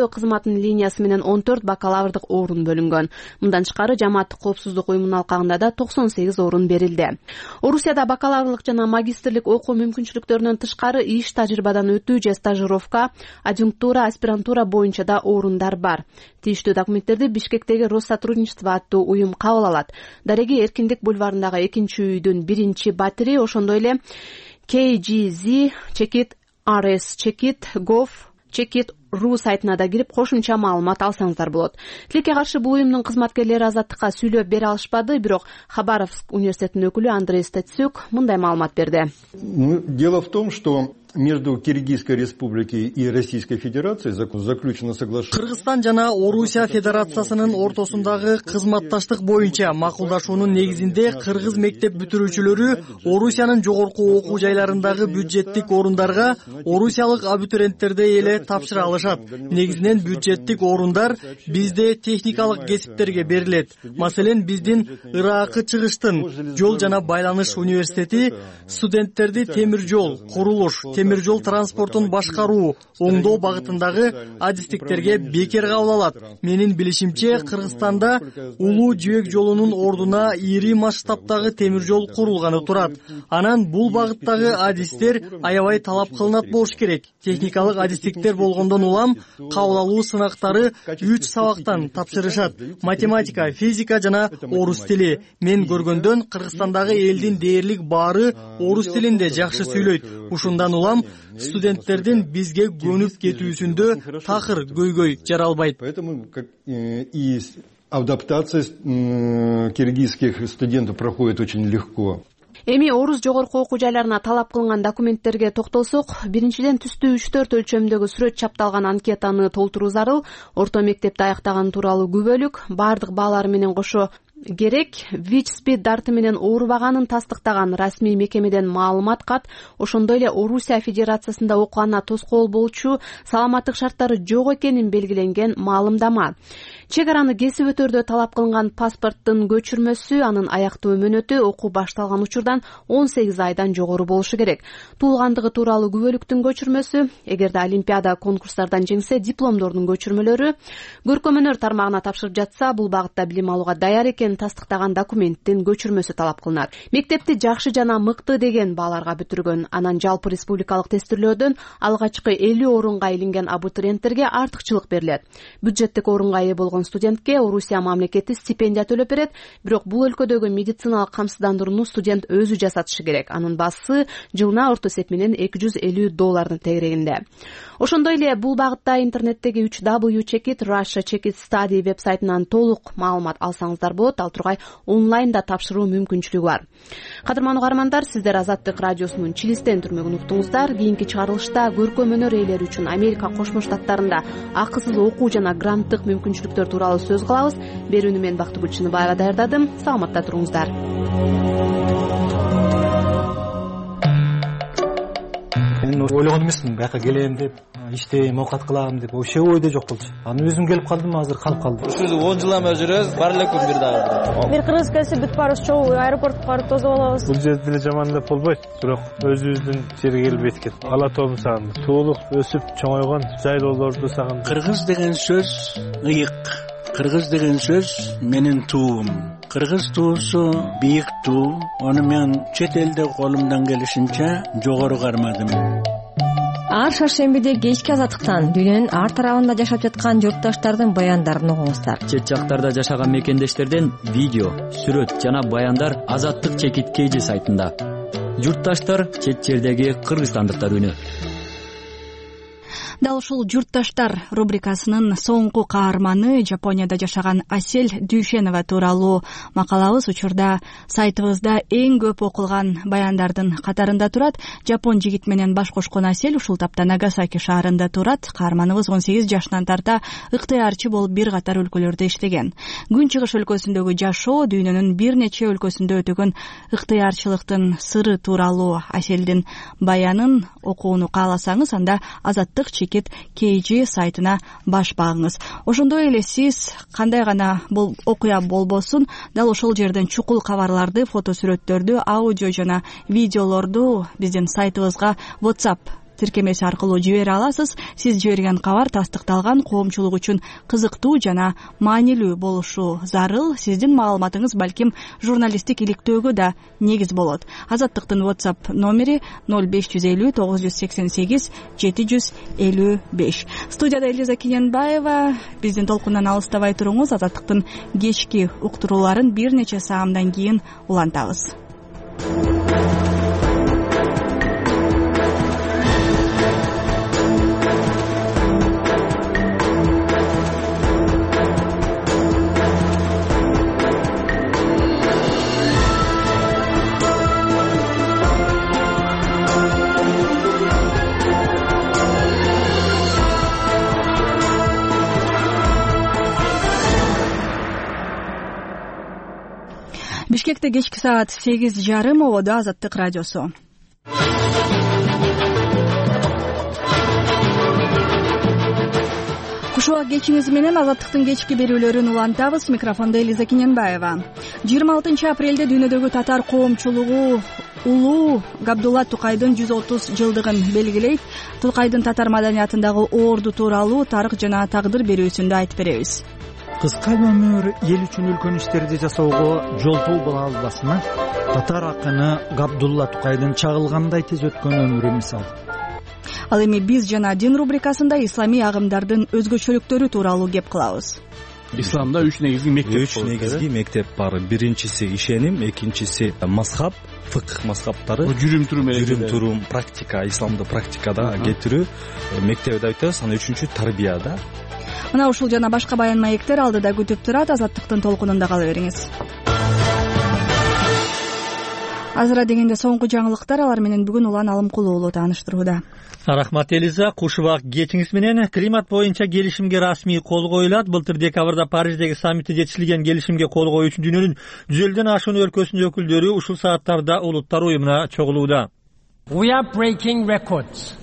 өлкөдө кызматтын линиясы менен он төрт бакалаврдык орун бөлүнгөн. Мындан тышкары жамааттык коопсуздук уюмунун алкагында да токсон сегиз орун берилди. Орусияда бакалаврлык жана магистрлик окуу мүмкүнчүлүктөрүнөн тышкары иш тажрыйбадан өтүү же стажировка, адъюнктура, аспирантура боюнча да орундар бар. Тийиштүү документтерди Бишкектеги Россотрудничество аттуу уюм кабыл алат. Дареги Эркиндик бульварындагы экинчи үйдүн биринчи батири, ошондой эле кей джи зет чекит ар эс чекит gov чекит ру сайтына да кирип кошумча маалымат алсаңыздар болот. Тилекке каршы бул уюмдун кызматкерлери азаттыкка сүйлөп бере алышпады, бирок Хабаровск университетинин өкүлү Андрей Стецюк мындай маалымат берди. Дело в том, что между Киргизской республикой и Российской Федерацией заключено соглашение. Кыргызстан жана Орусия Федерациясынын ортосундагы кызматташтык боюнча макулдашуунун негизинде кыргыз мектеп бүтүрүүчүлөрү Орусиянын жогорку окуу жайларындагы бюджеттик орундарга орусиялык абитуриенттерди эле тапшыра алышат. Негизинен бюджеттик орундар бизде техникалык кесиптерге берилет. Маселен, биздин Ыракы чыгыштын жол жана байланыш университети студенттерди темир жол, курулуш, темир жол транспортун башкаруу, оңдоо багытындагы адистиктерге бекер кабыл алат. Менин билишимче, Кыргызстанда улуу жибек жолунун ордуна ири масштабтагы темир жол курулганы турат. Анан бул багыттагы адистер аябай талап кылынат болуш керек. Техникалык адистиктер болгондон улам кабыл алуу сынактары үч сабактан тапшырышат. Математика, физика жана орус тили. Мен көргөндөн Кыргызстандагы элдин дээрлик баары орус тилинде жакшы сүйлөйт. Ушундан улам студенттердин бизге көнүп кетүүсүндө такыр көйгөй жаралбайт. Поэтому и адаптация киргизских студентов проходит очень легко. Эми орус жогорку окуу жайларына талап кылынган документтерге токтолсок, биринчиден түстүү үч төрт өлчөмдөгү сүрөт чапталган анкетаны толтуруу зарыл. Орто мектепти аяктаган тууралуу күбөлүк, баардык баалары менен кошо керек, ВИЧ-СПИД дарты менен оорубаганын тастыктаган расмий мекемеден маалымат кат, ошондой эле Орусия Федерациясында окуганына тоскоол болчу саламаттык шарттары жок экенин белгиленген маалымдама. Чек араны кесип өтөрдө талап кылынган паспорттун көчүрмөсү, анын аяктуу мөөнөтү окуу башталган учурдан он сегиз айдан жогору болушу керек. Туулгандыгы тууралуу күбөлүктүн көчүрмөсү, эгерде олимпиада конкурстардан жеңсе, дипломдордун көчүрмөлөрү, көркөм-өнөр тармагына тапшырып жатса, бул багытта билим алууга даяр экен тастыктаган документтин көчүрмөсү талап кылынат. Мектепти жакшы жана мыкты деген бааларга бүтүргөн, анан жалпы республикалык тестирлөөдөн алгачкы элүү орунга илинген абитуриенттерге артыкчылык берилет. Бюджеттик орунга ээ болгон студентке Орусия мамлекети стипендия төлөп берет, бирок бул өлкөдөгү медициналык камсыздандырууну студент өзү жасатышы керек. Анын баасы жылына орто эсеп менен эки жүз элүү доллардын тегерегинде. Ошондой эле бул багытта интернеттеги үч дабл-ю чекит Russia Chekit Study веб-сайтынан толук маалымат алсаңыздар болот. Ал тургай онлайнда тапшыруу мүмкүнчүлүгү бар. Кадырман угармандар, сиздер Азаттык радиосунун Чилистен түрмөгүн уктуңуздар. Кийинки чыгарылышта көркөм өнөр ээлери үчүн Америка Кошмо Штаттарында акысыз окуу жана гранттык мүмкүнчүлүктөр тууралуу сөз кылабыз. Берүүнү мен Бактыгүл Чыныбаева даярдадым. Саламатта туруңуздар. Мен ойлогон эмесмин, бияка келем деп, иштейм, оокат кылам деп, вообще ойдо жок болчу. Анан өзүм келип калдым, азыр калып калдым. Ушул он жыл эме жүрөбүз, бар эле күн бир дагы. Бир кыргыз келсе бүт барыбыз чогуу аэропортко барып тосуп алабыз. Бул жерде деле жаман деп болбойт, бирок өзүбүздүн жерге келип эткет. Ала тообун сагындым. Туулук, өсүп чоңойгон жайлоолорду сагындым. Кыргыз деген сөз ыйык. Кыргыз деген сөз менин туум. Кыргыз туусу бийик туу. Аны мен чет элде колумдан келишинче жогору кармадым. Ар шаршембиде кечки азаттыктан дүйнөнүн ар тарабында жашап жаткан журтташтардын баяндарын угуңуздар. Чет жактарда жашаган мекендештерден видео, сүрөт жана баяндар Азаттык Чекит кей джи сайтында. Журтташтар чет жердеги кыргызстандыктар үнү. Дал ушул журтташтар рубрикасынын соңку каарманы Жапонияда жашаган Асель Дүйшенова тууралуу макалабыз учурда сайтыбызда эң көп окулган баяндардын катарында турат. Жапон жигит менен баш кошкон Асель ушул тапта Нагасаки шаарында турат. Каарманыбыз он сегиз жашынан тарта ыктыярчы болуп бир катар өлкөлөрдө иштеген. Күн чыгыш өлкөсүндөгү жашоо, дүйнөнүн бир нече өлкөсүндө өтөгөн ыктыярчылыктын сыры тууралуу Аселдин баянын окууну кааласаңыз, анда Азаттык кей джи сайтына баш багыңыз. Ошондой эле сиз кандай гана бул окуя болбосун, дал ошол жерден чукул кабарларды, фото сүрөттөрдү, аудио жана видеолорду биздин сайтыбызга WhatsApp тиркемеси аркылуу жибере аласыз. Сиз жиберген кабар тастыкталган, коомчулук үчүн кызыктуу жана маанилүү болушу зарыл. Сиздин маалыматыңыз балким журналисттик иликтөөгө да негиз болот. Азаттыктын WhatsApp номери ноль беш жүз элүү тогуз жүз сексен сегиз жети жүз элүү беш. Студияда Элиза Кененбаева. Биздин толкундан алыстабай туруңуз. Азаттыктын кечки уктурууларын бир нече саамдан кийин улантабыз. Бишкекте кечки саат сегиз жарым. Ободо Азаттык радиосу. Кушубак кечиңиз менен Азаттыктын кечки берүүлөрүн улантабыз. Микрофондо Элиза Кененбаева. жыйырма алтынчы апрелде дүйнөдөгү татар коомчулугу улуу Габдулла Тукайдын жүз отуз жылдыгын белгилейт. Тукайдын татар маданиятындагы орду тууралуу тарых жана тагдыр берүүсүндө айтып беребиз. Кыска өмүр эл үчүн үлкөн иштерди жасоого жолтоо боло албасына татар акыны Габдулла Тукайдын чагылгандай тез өткөн өмүрү мисал. Ал эми биз жана дин рубрикасында исламий агымдардын өзгөчөлүктөрү тууралуу кеп кылабыз. Исламда үч негизги мектеп үч негизги мектеп бар. Биринчиси ишеним, экинчиси мазхаб, фыкх мазхабтары, жүрүм турум жүрүм турум, практика, исламды практикада кетирүү мектеби деп айтабыз. Анан үчүнчү тарбия да. Мына ушул жана башка баян маектер алдыда күтүп турат. Азаттыктын толкунунда кала бериңиз. Азыра дегенде соңку жаңылыктар, алар менен бүгүн Улан Алымкулуу уулу тааныштырууда. Рахмат Элиза. Кушубак кечиңиз менен климат боюнча келишимге расмий кол коюлат. Былтыр декабрда Париждеги саммитте жетишилген келишимге кол коюу үчүн дүйнөнүн жүз элүүдөн ашуун өлкөсүнүн өкүлдөрү ушул сааттарда Улуттар уюмуна чогулууда. We are breaking records.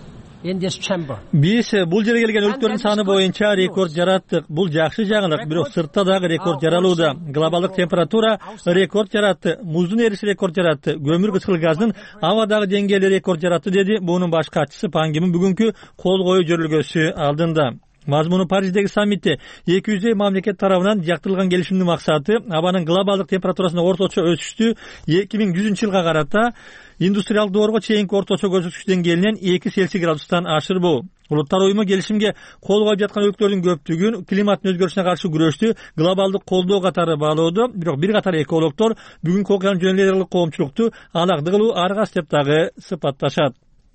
Биз бул жерге келген өлкөлөрдүн саны боюнча рекорд жараттык. Бул жакшы жаңылык, бирок сыртта дагы рекорд жаралууда. Глобалдык температура рекорд жаратты, муздун эриши рекорд жаратты, көмүр кычкыл газдын абадагы деңгээли рекорд жаратты, деди буунун баш катчысы Пан Ги Мун бүгүнкү кол коюу жөрөлгөсү алдында. Мазмуну Париждеги саммитте эки жүздөй мамлекет тарабынан жактырылган келишимдин максаты абанын глобалдык температурасынын орточо өсүштү эки миң жүзүнчү жылга карата индустриалдык доорго чейинки орточо көрсөткүч деңгээлинен эки Цельсий градустан ашырбоо. Улуттар уюму келишимге кол коюп жаткан өлкөлөрдүн көптүгүн климаттын өзгөрүшүнө каршы күрөштү глобалдык колдоо катары баалоодо. Бирок бир катар экологдор бүгүнкү окуянын жөн эле коомчулукту алакты кылуу аргас деп дагы сыпатташат.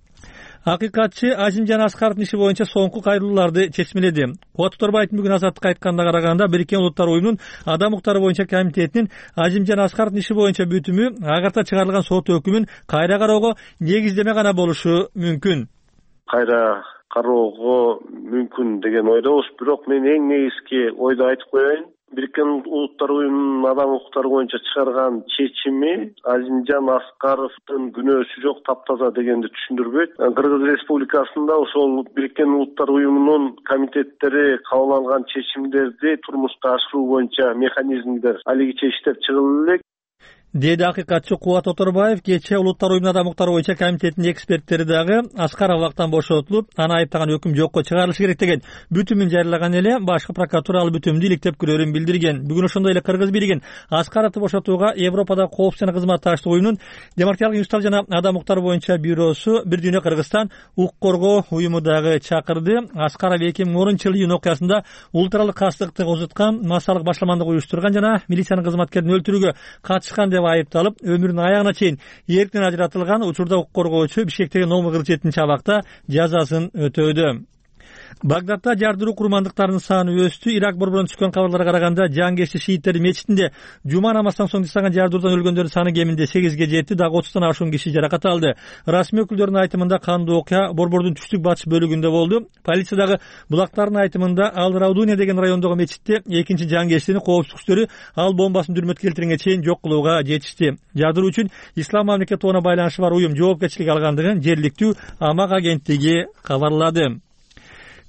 Акыйкатчы Азимжан Аскаровдун иши боюнча соңку кайрылууларды чечмеледи. Кубат Оторбаевдин бүгүн Азаттыкка айтканына караганда Бириккен Улуттар уюмунун адам укуктары боюнча комитетинин Азимжан Аскаровдун иши боюнча бүтүмү агарта чыгарылган сот өкүмүн кайра кароого негиздеме гана болушу мүмкүн. Кайра кароого мүмкүн деген ойдобуз, бирок мен эң негизги ойду айтып коеюн. Бириккен Улуттар уюмунун адам укуктары боюнча чыгарган чечими Азимжан Аскаровдун күнөөсү жок, таптаза дегенди түшүндүрбөйт. Кыргыз Республикасында ошол Бириккен Улуттар уюмунун комитеттери кабыл алган чечимдерди турмушка ашыруу боюнча механизмдер алиги чечиштер чыгылып элек. Деди акыйкатчы Кубат Оторбаев. Кечээ Улуттар уюмунун адам укуктары боюнча комитетинин эксперттери дагы Аскаров абактан бошотулуп, аны айыптаган өкүм жокко чыгарылышы керек деген бүтүмүн жарыялаган эле башкы прокуратура ал бүтүмдү иликтеп көрөрүн билдирген. Бүгүн ошондой эле Кыргыз бийлигин Аскаровду бошотууга Европада коопсуз жана кызматташтык уюмунун демократиялык институттар жана адам укуктары боюнча бюросу Бир дүйнө Кыргызстан укук коргоо уюму дагы чакырды. Аскаров эки миң онунчу жылы июнь окуясында улуттаралык кастыктык узуткан, массалык башламандык уюштурган жана милициянын кызматкерин өлтүрүүгө катышкан деп айыпталып, өмүрүнүн аягына чейин эрктен ажыратылган. Учурда укук коргоочу Бишкектеги номер кырк жетинчи абакта жазасын өтөөдө. Багдадда жардыруу курмандыктарынын саны өстү. Ирак борборунан түшкөн кабарларга караганда жангешти шииттер мечитинде жума намаздан соң жасаган жардыруудан өлгөндөрдүн саны кеминде сегизге жетти, дагы отуздан ашуун киши жаракат алды. Расмий өкүлдөрдүн айтымында кандуу окуя борбордун түштүк батыш бөлүгүндө болду. Полициядагы булактардын айтымында Ал Раудуния деген райондогу мечитте экинчи жангештини коопсуздук күчтөрү ал бомбасын дүрмөт келтиргенге чейин жок кылууга жетишти. Жардыруу үчүн Ислам мамлекети тобуна байланышы бар уюм жоопкерчилик алгандыгын жергиликтүү амак агенттиги кабарлады.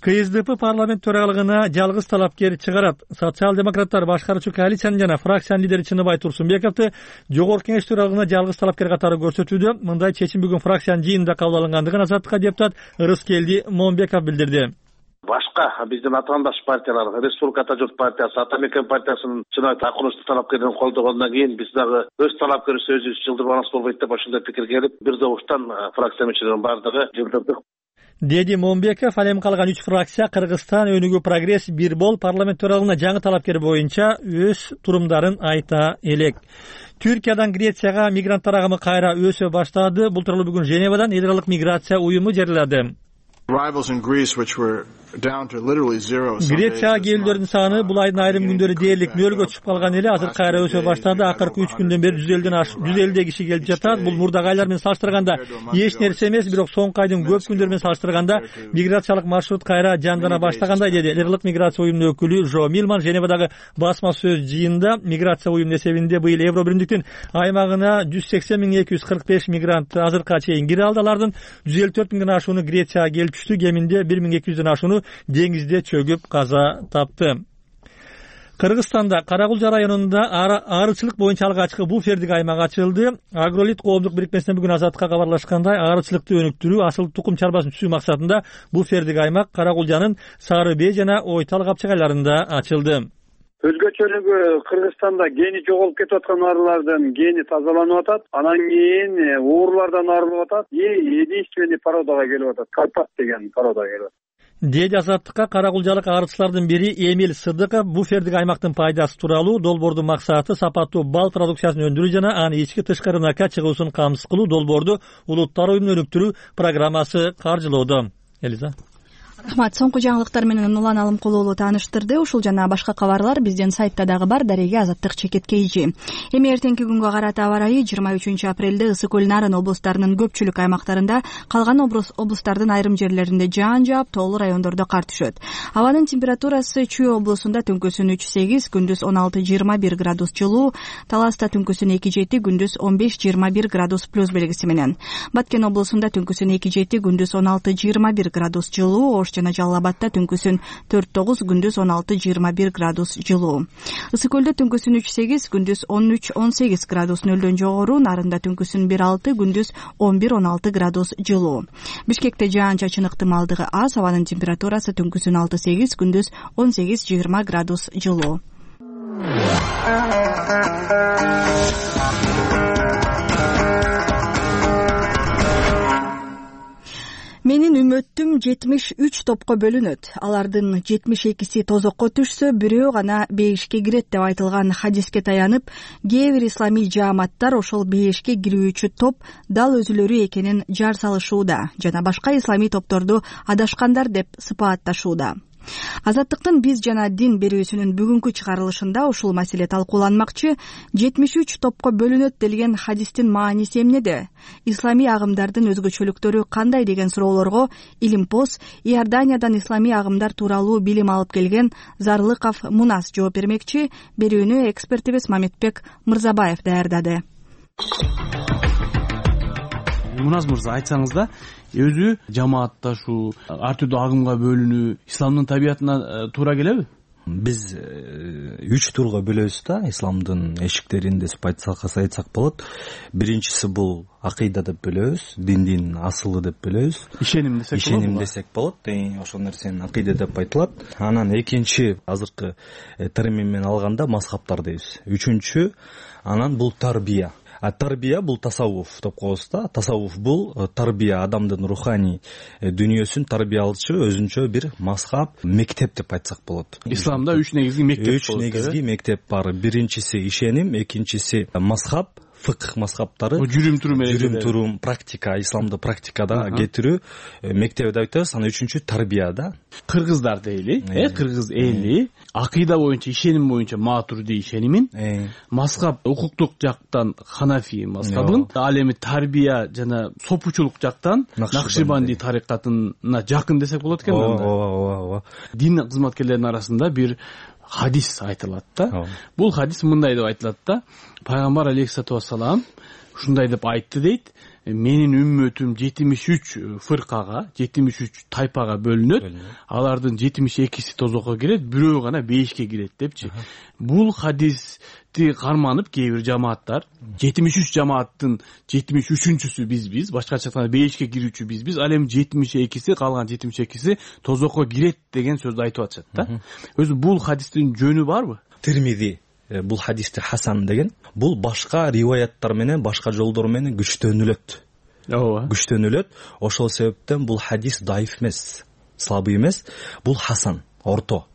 КСДП парламент төрагалыгына жалгыз талапкер чыгарат. Социал-демократтар башкаруучу коалициянын жана фракциянын лидери Чыныбай Турсунбековду жогорку кеңеш төрагалыгына жалгыз талапкер катары көрсөтүүдө. Мындай чечим бүгүн фракциянын жыйынында кабыл алынгандыгын Азаттыкка депутат Ырыскелди Момбеков билдирди. Башка биздин атаандаш партиялар, Республика Ата журт партиясы, Ата мекен партиясынын чынайы такынычтуу талапкерин колдогондон кийин биз дагы өз талапкерибизди өзүбүз жылдырбаңыз болбойт деп ошондой пикир келип, бир добуштан фракция мүчөлөрүнүн баардыгы жылдырдык. Деди Момбеков, ал эми калган үч фракция Кыргызстан өнүгүү прогресс бир бол парламент төрагалыгына жаңы талапкер боюнча өз турумдарын айта элек. Түркиядан Грецияга мигранттар агымы кайра өсө баштады. Бул тууралуу бүгүн Женевадан эл аралык миграция уюму жарыялады. Грецияга келүүлөрдүн саны бул айдын айрым күндөрү дээрлик нөлгө түшүп калган эле азыр кайра өсө баштады. Акыркы үч күндөн бери жүз элүүдөн аш жүз элүү киши келип жатат. Бул мурдагы айлар менен салыштырганда эч нерсе эмес, бирок соңку айдын көп күндөрү менен салыштырганда миграциялык маршрут кайра жандана баштагандай деди эл аралык миграция уюмунун өкүлү Жо Милман Женевадагы басма сөз жыйынында. Миграция уюмунун эсебинде быйыл Евро биримдиктин аймагына жүз сексен миң эки жүз кырк беш мигрант азыркыга чейин кире алды. Алардын жүз элүү төрт миңден ашууну Грецияга келип түштү. Кеминде бир миң эки жүздөн ашууну деңизде чөгүп каза тапты. Кыргызстанда Каракулжа районунда аарычылык боюнча алгачкы буфердик аймак ачылды. Агролит коомдук бирикмесинен бүгүн Азаттыкка кабарлашкандай, аарычылыкты өнүктүрүү, асыл тукум чарбасын түзүү максатында буфердик аймак Каракулжанын Сары Бей жана Ойтал капчыгайларында ачылды. Өзгөчөлүгү Кыргызстанда гени жоголуп кетип аткан арылардын гени тазаланып атат. Анан кийин уурлардан арылып атат. Единственный породага келип атат. Карпат деген породага келип атат. Деди Азаттыкка каракулжалык арычылардын бири Эмил Сыдыков буфердик аймактын пайдасы тууралуу долбоордун максаты сапаттуу бал продукциясын өндүрүү жана аны ички тышкы рынокко чыгуусун камсыз кылуу. Долбоорду улуттар уюмунун өнүктүрүү программасы каржылоодо. Элиза. Рахмат. Соңку жаңылыктар менен Улан Алымкулуулу тааныштырды. Ушул жана башка кабарлар биздин сайтта дагы бар. Дареге Азаттык чекиткейжи. Эми эртеңки күнгө карата аба ырайы жыйырма үчүнчү апрелде ысык көл нарын облустарынын көпчүлүк аймактарында, калган облустардын айрым жерлеринде жаан жаап, тоолуу райондордо кар түшөт. Абанын температурасы Чүй облусунда түнкүсүн үч сегиз, күндүз он алты жыйырма бир градус жылуу, Таласта түнкүсүн эки жети, күндүз он беш жыйырма бир градус плюс белгиси менен. Баткен облусунда түнкүсүн эки жети, күндүз он алты жыйырма бир градус жылуу, жана Жалал Абадта түнкүсүн төрт тогуз, күндүз он алты жыйырма бир градус жылуу. Ысык көлдө түнкүсүн үч сегиз, күндүз он үч он сегиз градус нөлдөн жогору, Нарында түнкүсүн бир алты, күндүз он бир он алты градус жылуу. Бишкекте жаан-чачын ыктымалдыгы аз, абанын температурасы түнкүсүн алты сегиз, күндүз он сегиз жыйырма градус жылуу. Менин үмөттүм жетимиш үч топко бөлүнөт. Алардын жетимиш экиси тозокко түшсө, бирөө гана бейишке кирет деп айтылган хадиске таянып, кээ бир исламий жааматтар ошол бейишке кирүүчү топ дал өзүлөрү экенин жар салышууда жана башка исламий топторду адашкандар деп сыпаатташууда. Азаттыктын биз жана дин берүүсүнүн бүгүнкү чыгарылышында ушул маселе талкууланмакчы. жетимиш үч топко бөлүнөт делген хадистин мааниси эмнеде? Исламий агымдардын өзгөчөлүктөрү кандай деген суроолорго Илимпоз Иорданиядан исламий агымдар тууралуу билим алып келген Зарлыков Мунас жооп бермекчи. Берүүнү экспертибиз Мамедбек Мырзабаев даярдады. Мунас мырза, айтсаңыз да, өзү жамаатташуу, ар түрдүү агымга бөлүнүү исламдын табиятына туура келеби? Биз үч турга бөлөбүз да, исламдын эшиктерин деп айтсак болот. Биринчиси бул акыйда деп бөлөбүз, диндин асылы деп бөлөбүз. Ишеним десек болот. Ишеним десек болот. Ошол нерсени акыйда деп айтылат. Анан экинчи азыркы термин менен алганда мазхабтар дейбиз. Үчүнчү анан бул тарбия. А тарбия бул тасаввуф деп коебуз да. Тасаввуф бул тарбия, адамдын руханий дүйнөсүн тарбиялаучу өзүнчө бир мазхаб, мектеп деп айтсак болот. Исламда үч негизги мектеп үч негизги мектеп бар. Биринчиси ишеним, экинчиси мазхаб, фыкх мазхабтары, жүрүм турум жүрүм турум, практика, исламды практикада кетирүү мектеби деп айтабыз. Анан үчүнчү тарбия да. Кыргыздар дейли, э, кыргыз эли акыйда боюнча, ишеним боюнча матурди ишенимин, мазхаб укуктук жактан Ханафи мазхабын, ал эми тарбия жана сопучулук жактан Накшибанди тарикатына жакын десек болот экен. Ооба, ооба, ооба. Дин кызматкерлеринин арасында бир хадис айтылат да. Бул хадис мындай деп айтылат да: Пайгамбар алейхиссалату вассалам ушундай деп айтты дейт. Менин үммөтүм жетимиш үч фыркага, жетимиш үч тайпага бөлүнөт. Алардын жетимиш экиси тозокко кирет, бирөө гана бейишке кирет депчи. Бул хадисти карманып кээ бир жамааттар жетимиш үч жамааттын жетимиш үчүнчүсү бизбиз, башкача айтканда бейишке кирүүчү бизбиз, ал эми жетимиш экиси, калган жетимиш экиси тозокко кирет деген сөздү айтып атышат да. Өзү бул хадистин жөнү барбы? Тирмизи бул хадисти хасан деген, бул башка риваяттар менен, башка жолдор менен күчтөнүлөт. Ооба. Күчтөнүлөт. Ошол себептен бул хадис даиф эмес, слабый эмес, бул хасан, орто.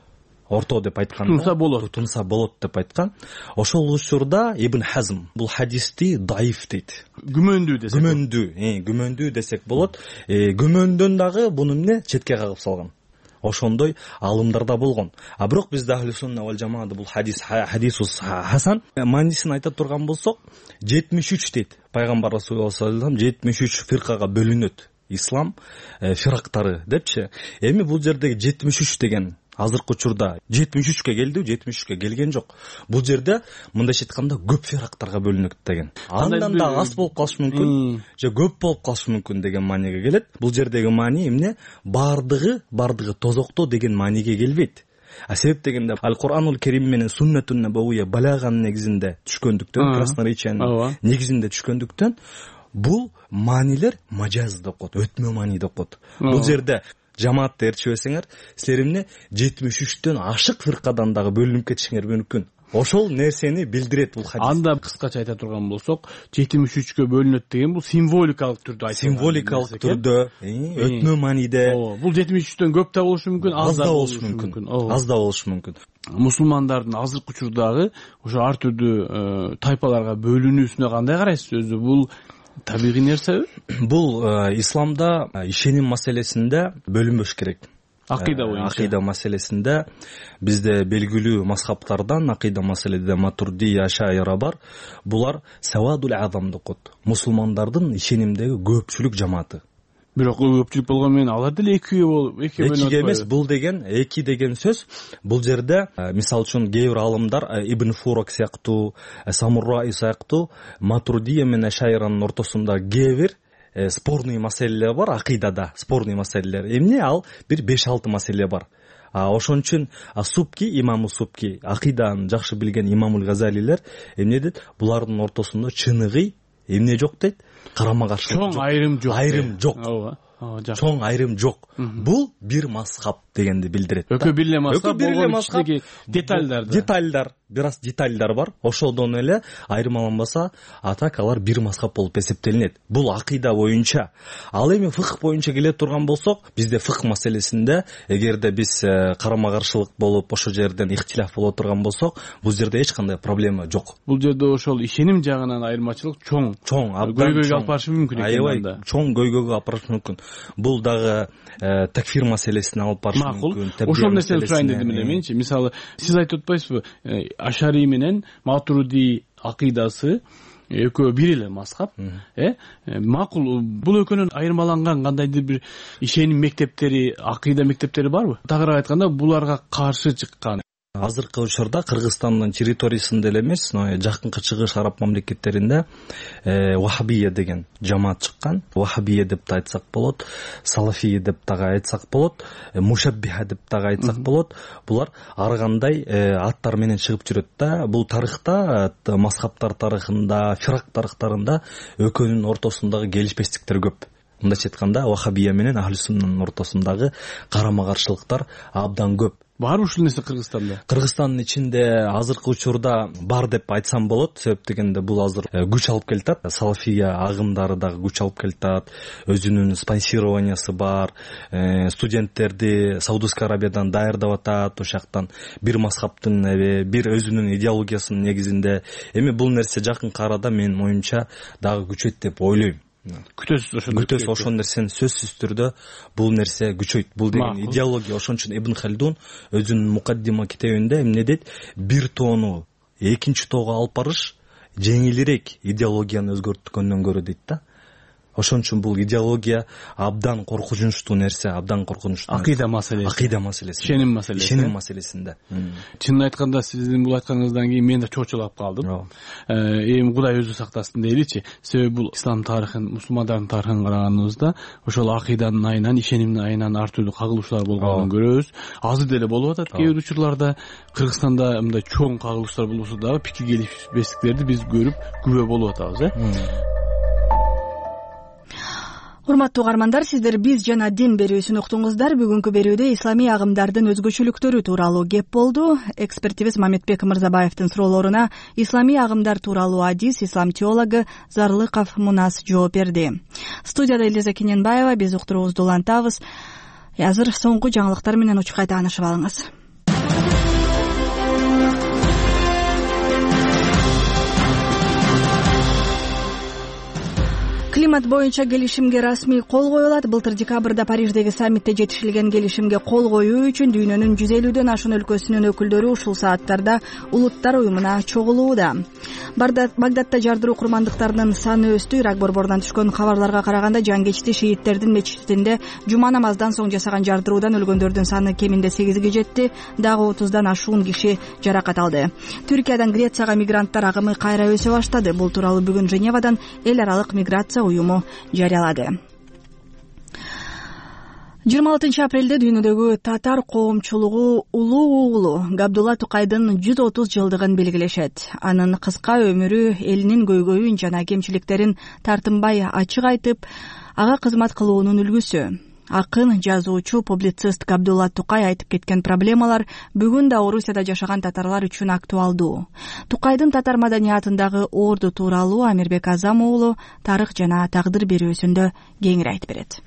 Орто деп айтканда, тутунса болот, тутунса болот деп айткан. Ошол учурда Ибн Хазм бул хадисти даиф дейт. Күмөндүү десек. Күмөндүү, э, күмөндүү десек болот. Э, күмөндөн дагы буну эмне четке кагып салган. Ошондой алымдарда болгон. А бирок бизде ахли сунна вал жамаада бул хадис хадисус хасан маанисин айта турган болсок, жетимиш үч дейт. Пайгамбар Расулуллах саллаллаху алейхи жетимиш үч фиркага бөлүнөт. Ислам фирактары депчи. Эми бул жердеги жетимиш үч деген азыркы учурда жетимиш үчкө келди, жетимиш үчкө келген жок. Бул жерде мындайча айтканда көп фирактарга бөлүнөт деген. Андан да аз болуп калышы мүмкүн, же көп болуп калышы мүмкүн деген мааниге келет. Бул жердеги маани эмне? Бардыгы, бардыгы тозокто деген мааниге келбейт. А себеп дегенде Ал-Куранул Керим менен Суннатун Набавия балаганын негизинде түшкөндүктөн, красноречиянын негизинде түшкөндүктөн бул маанилер мажаз деп коет, өтмө маани деп коет. Бул жерде жамаатты ээрчибесеңер, силер эмне жетимиш үчтөн ашык фиркадан дагы бөлүнүп кетишиңер мүмкүн. Ошол нерсени билдирет бул хадис. Анда кыскача айта турган болсок, жетимиш үчкө бөлүнөт деген бул символикалык түрдө айтылган. Символикалык түрдө, өтмө мааниде. Бул жетимиш үчтөн көп да болушу мүмкүн, аз да болушу мүмкүн. Аз да болушу мүмкүн. Мусулмандардын азыркы учурдагы ошо ар түрдүү тайпаларга бөлүнүүсүнө кандай карайсыз өзү? Бул табигый нерсеби? Бул исламда ишеним маселесинде бөлүнбөш керек. Акыйда боюнча. Акыйда маселесинде бизде белгилүү мазхабтардан акыйда маселеде Матурди, Ашайра бар. Булар савадул азам деп коет. Мусулмандардын ишенимдеги көпчүлүк жамааты. Бирок көпчүлүк болгон менен алар деле экиге болуп, экиге бөлүнөт. Экиге эмес, бул деген эки деген сөз. Бул жерде мисалы үчүн кээ бир алымдар Ибн Фурак сыяктуу, Самурраи сыяктуу Матурдия менен Ашайранын ортосунда кээ бир спорный маселелер бар, акыйдада спорный маселелер. Эмне ал бир беш алты маселе бар. А ошон үчүн Субки, имаму Субки, акыйданы жакшы билген имамул Газалилер эмне дейт? Булардын ортосунда чыныгый эмне жок дейт? Карама каршылык жок. Айрым жок. Айрым жок. Ооба. Чоң айрым жок. Бул бир мазхаб дегенди билдирет. Экөө бир эле мазхаб, болгон ичиндеги детальдар. Детальдар, бир аз детальдар бар. Ошодон эле айырмаланбаса, атак алар бир мазхаб болуп эсептелинет. Бул акыйда боюнча. Ал эми фыкх боюнча келе турган болсок, бизде фыкх маселесинде эгерде биз карама каршылык болуп, ошол жерден ихтилаф боло турган болсок, бул жерде эч кандай проблема жок. Бул жерде ошол ишеним жагынан айырмачылык чоң. Чоң, көйгөйгө алып барышы мүмкүн экен анда. Чоң көйгөйгө алып барышы мүмкүн. Бул дагы такфир маселесине алып барышы мүмкүн. Ошол нерсени сурайын дедим эле менчи. Мисалы, сиз айтып атпайсызбы, Ашари менен Матуриди акыйдасы экөө бир эле мазхаб, э? Макул, бул экөөнүн айырмаланган кандайдыр бир ишеним мектептери, акыйда мектептери барбы? Тагыраак айтканда, буларга каршы чыккан. Азыркы учурда Кыргызстандын территориясында эле эмес, жакынкы чыгыш араб мамлекеттеринде Вахабия деген жамаат чыккан. Вахабия деп да айтсак болот, Салафия деп дагы айтсак болот, Мушаббиха деп дагы айтсак болот. Булар ар кандай аттар менен чыгып жүрөт да. Бул тарыхта, мазхабтар тарыхында, фирак тарыхтарында экөөнүн ортосундагы келишпестиктер көп. Мындайча айтканда, Вахабия менен Ахли суннанын ортосундагы карама каршылыктар абдан көп. Бар ушул нерсе Кыргызстанда? Кыргызстандын ичинде азыркы учурда бар деп айтсам болот. Себеп дегенде бул азыр күч алып келатат. Салафия агымдары дагы күч алып келатат. Өзүнүн спонсированиясы бар. Студенттерди Саудовская Арабиядан даярдап атат. Ошол жактан бир мазхабтын, бир өзүнүн идеологиясынын негизинде. Эми бул нерсе жакынкы арада менин оюмча дагы күчөйт деп ойлойм. Күтөсүз ошондо. Күтөсүз ошол нерсени сөзсүз түрдө бул нерсе күчөйт. Бул деген идеология. Ошон үчүн Ибн Халдун өзүнүн Мукаддима китебинде эмне дейт? Бир тоону экинчи тоого алып барыш жеңилирээк идеологияны өзгөрткөндөн көрө дейт да. ошон үчүн бул идеология абдан коркунучтуу нерсе, абдан коркунучтуу акыйда маселеси, акыйда маселеси, ишеним маселеси, ишеним маселесинде. Чынын айтканда сиздин бул айтканыңыздан кийин мен да чочулап калдым. Эми Кудай өзү сактасын дейличи. Себеби бул ислам тарыхын, мусулмандардын тарыхын караганыбызда ошол акыйданын айынан, ишенимдин айынан ар түрдүү кагылышуулар болгонун көрөбүз. Азыр деле болуп атат кээ бир учурларда. Кыргызстанда мындай чоң кагылыштар болбосо дагы пикир келишпестиктерди биз көрүп күбө болуп атабыз, э. Урматтуу угармандар, сиздер биз жана дин берүүсүн уктуңуздар. Бүгүнкү берүүдө исламий агымдардын өзгөчөлүктөрү тууралуу кеп болду. Экспертибиз Мамедбек Мырзабаевдин суроолоруна исламий агымдар тууралуу адис ислам теологу Зарлыков Мунас жооп берди. Студияда Элиза Кененбаева, биз уктуруубузду улантабыз. Азыр соңку жаңылыктар менен учкай таанышып алыңыз. Климат боюнча келишимге расмий кол коюлат. Былтыр декабрда Париждеги саммитте жетишилген келишимге кол коюу үчүн дүйнөнүн жүз элүүдөн ашуун өлкөсүнүн өкүлдөрү ушул сааттарда Улуттар уюмуна чогулууда. Багдадда жардыруу курмандыктарынын саны өстү. Ирак борборунан түшкөн кабарларга караганда жангечти шииттердин мечитинде жума намаздан соң жасаган жардыруудан өлгөндөрдүн саны кеминде сегизге жетти. Дагы отуздан ашуун киши жаракат алды. Түркиядан Грецияга мигранттар агымы кайра өсө баштады. Бул тууралуу бүгүн Женевадан эл аралык миграция уюму жарыялады. жыйырма алтынчы апрелде дүйнөдөгү татар коомчулугу улуу уулу Габдулла Тукайдын жүз отуз жылдыгын белгилешет. Анын кыска өмүрү элинин көйгөйүн жана кемчиликтерин тартынбай ачык айтып, ага кызмат кылуунун үлгүсү. Акын, жазуучу, публицист Габдулла Тукай айтып кеткен проблемалар бүгүн да Орусияда жашаган татарлар үчүн актуалдуу. Тукайдын татар маданиятындагы орду тууралуу Амирбек Азам уулу тарых жана тагдыр берүүсүндө кеңири айтып берет.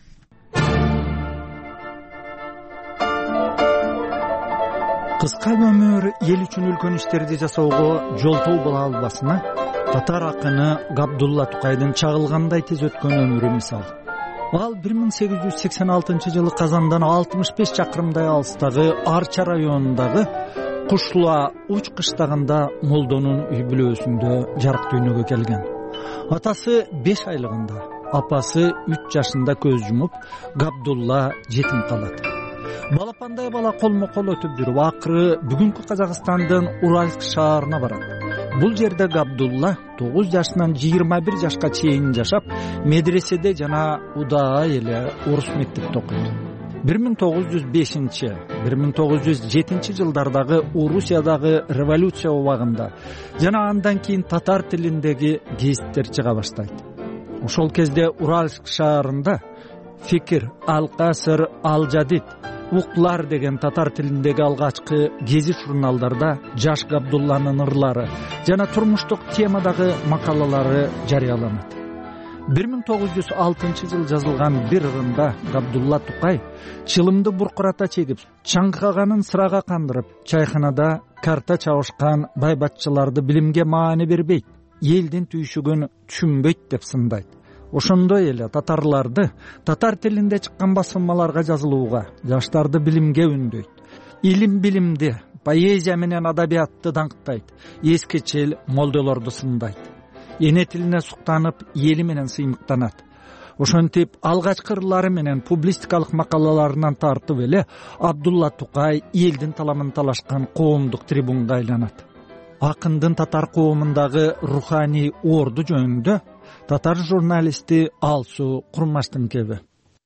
Кыска өмүр эл үчүн үлкөн иштерди жасоого жолтоо боло албасына татар акыны Габдулла Тукайдын чагылгандай тез өткөн өмүрү мисал. Ал бир миң сегиз жүз сексен алтынчы жылы Казандан алтымыш беш чакырымдай алыстагы Арча районундагы Кушлуа уч кыштагында молдонун үй бүлөсүндө жарык дүйнөгө келген. Атасы беш айлыгында, апасы үч жашында көз жумуп, Габдулла жетим калат. Балапандай бала колмо-кол өтүп жүрүп, акыры бүгүнкү Казакстандын Уральск шаарына барат. Бул жерде Габдулла тогуз жашынан жыйырма бир жашка чейин жашап, медреседе жана удаа эле орус мектепте окуйт. бир миң тогуз жүз бешинчи — бир миң тогуз жүз жетинчи жылдардагы Орусиядагы революция убагында жана андан кийин татар тилиндеги гезиттер чыга баштайт. Ошол кезде Уральск шаарында Фикир, Ал-Касыр, Ал-Жадид, Уклар деген татар тилиндеги алгачкы гезит журналдарда жаш Габдулланын ырлары жана турмуштук темадагы макалалары жарыяланат. бир миң тогуз жүз алтынчы жыл жазылган бир ырында Габдулла Тукай чылымды буркурата чегип, чаңкаганын сырага кандырып, чайханада карта чабышкан байбатчыларды билимге маани бербейт, элдин түйшүгүн түшүнбөйт деп сындайт. Ошондой эле татарларды татар тилинде чыккан басылмаларга жазылууга, жаштарды билимге үндөйт. Илим билимди, поэзия менен адабиятты даңктайт, эскичил молдолорду сындайт. Эне тилине суктанып, эли менен сыймыктанат. Ошентип алгачкы ырлары менен публистикалык макалаларынан тартып эле Абдулла Тукай элдин таламын талашкан коомдук трибунга айланат. Акындын татар коомундагы руханий орду жөнүндө татар журналисти Алсу Курмаштын кеби.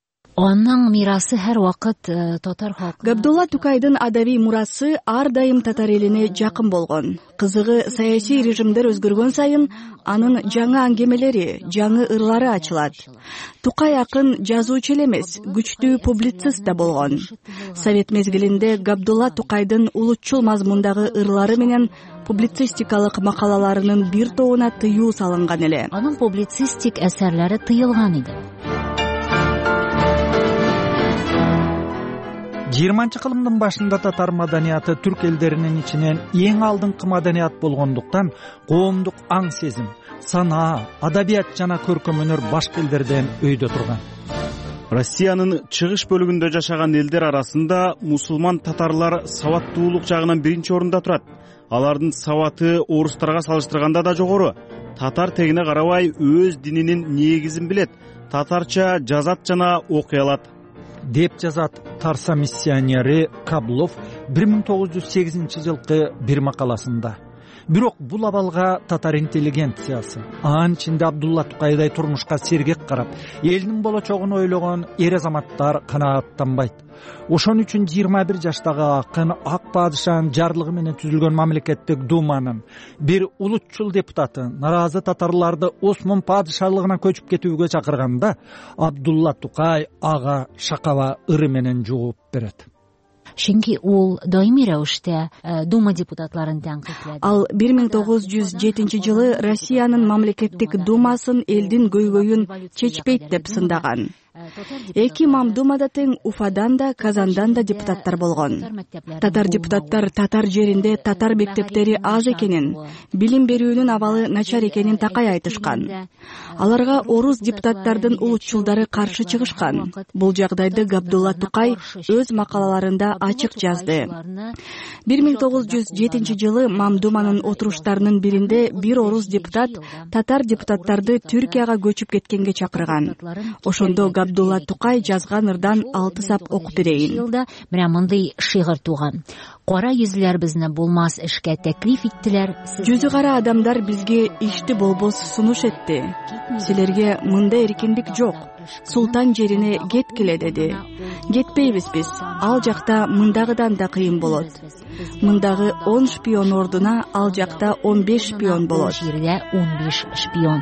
Анын мирасы һәр вакыт татар халкы. Габдулла Тукайдын адабий мурасы ар дайым татар элине жакын болгон. Кызыгы, саясий режимдер өзгөргөн сайын анын жаңы аңгемелери, жаңы ырлары ачылат. Тукай акын жазуучу эле эмес, күчтүү публицист да болгон. Совет мезгилинде Габдулла Тукайдын улутчул мазмундагы ырлары менен публицистикалык макалаларынын бир тобуна тыюу салынган эле. Анын публицистик эсерлери тыйылган иде. жыйырманчы кылымдын башында татар маданияты түрк элдеринин ичинен эң алдыңкы маданият болгондуктан коомдук аң сезим, санаа, адабият жана көркөм өнөр башка элдерден өйдө турган. Россиянын чыгыш бөлүгүндө жашаган элдер арасында мусулман татарлар сабаттуулук жагынан биринчи орунда турат. Алардын сабаты орустарга салыштырганда да жогору. Татар тегине карабай өз дининин негизин билет. татарча жазат жана окуй алат деп жазат тарса миссионери Каблов бир миң тогуз жүз сегизинчи жылкы бир макаласында. Бирок бул абалга татар интеллигенциясы, анын ичинде Абдулла Тукайдай турмушка сергек карап, элдин болочогун ойлогон эр азаматтар канааттанбайт. Ошон үчүн жыйырма бир жаштагы акын Ак падышанын жарлыгы менен түзүлгөн мамлекеттик думанын бир улутчул депутаты наразы татарларды Осмон падышалыгына көчүп кетүүгө чакырганда, Абдулла Тукай ага шакаба ыры менен жооп берет. Чөнки ул даими рәвештә дума депутатларын тәнкыйтьләде. Ал бир миң тогуз жүз жетинчи жылы Россиянын мамлекеттик думасын элдин көйгөйүн чечпейт деп сындаган. Эки мамдумада тең Уфадан да, Казандан да депутаттар болгон. Татар депутаттар татар жеринде татар мектептери аз экенин, билим берүүнүн абалы начар экенин такай айтышкан. Аларга орус депутаттардын улутчулдары каршы чыгышкан. Бул жагдайды Габдулла Тукай өз макалаларында ачык жазды. бир миң тогуз жүз жетинчи жылы мамдуманын отуруштарынын биринде бир орус депутат татар депутаттарды Түркияга көчүп кеткенге чакырган. Ошондо Абдулла Тукай жазган ырдан алты сап окуп берейин. Жылда менә мындай шигырь туган. Кара йөзләр безне булмас эшкә тәклиф иттеләр. Жүзү кара адамдар бизге ишти болбос сунуш этти. Силерге мындай эркиндик жок. Султан жерине кеткиле деди. Кетпейбиз биз. Ал жакта мындагыдан да кыйын болот. Мындагы он шпион ордуна ал жакта он беш шпион болот. Жерде он беш шпион.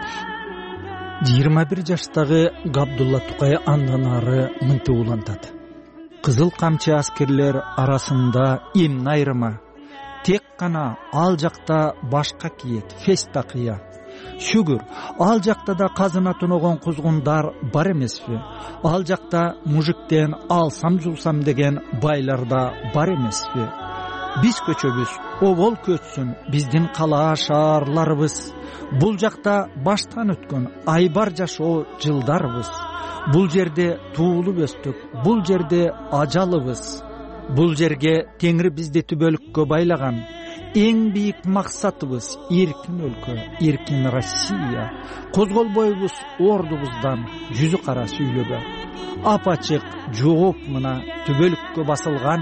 жыйырма бир жаштагы Габдулла Тукай андан ары мынтип улантат. Кызыл камчы аскерлер арасында эмне айрыма? Тек гана ал жакта башка киет, феста кыя. Шүгүр, ал жакта да казына тоногон кузгундар бар эмеспи? Ал жакта мужиктен алсам жулсам деген байлар да бар эмеспи? Биз көчөбүз, обол көчсүн биздин кала шаарларыбыз. Бул жакта баштан өткөн айбар жашоо жылдарыбыз. Бул жерде туулуп өстүк, бул жерде ажалыбыз. Бул жерге Теңир бизди түбөлүккө байлаган. Эң бийик максатыбыз эркин өлкө, эркин Россия. Козголбойбуз ордубуздан жүзү кара сүйлөгө. Апачык жооп мына түбөлүккө басылган.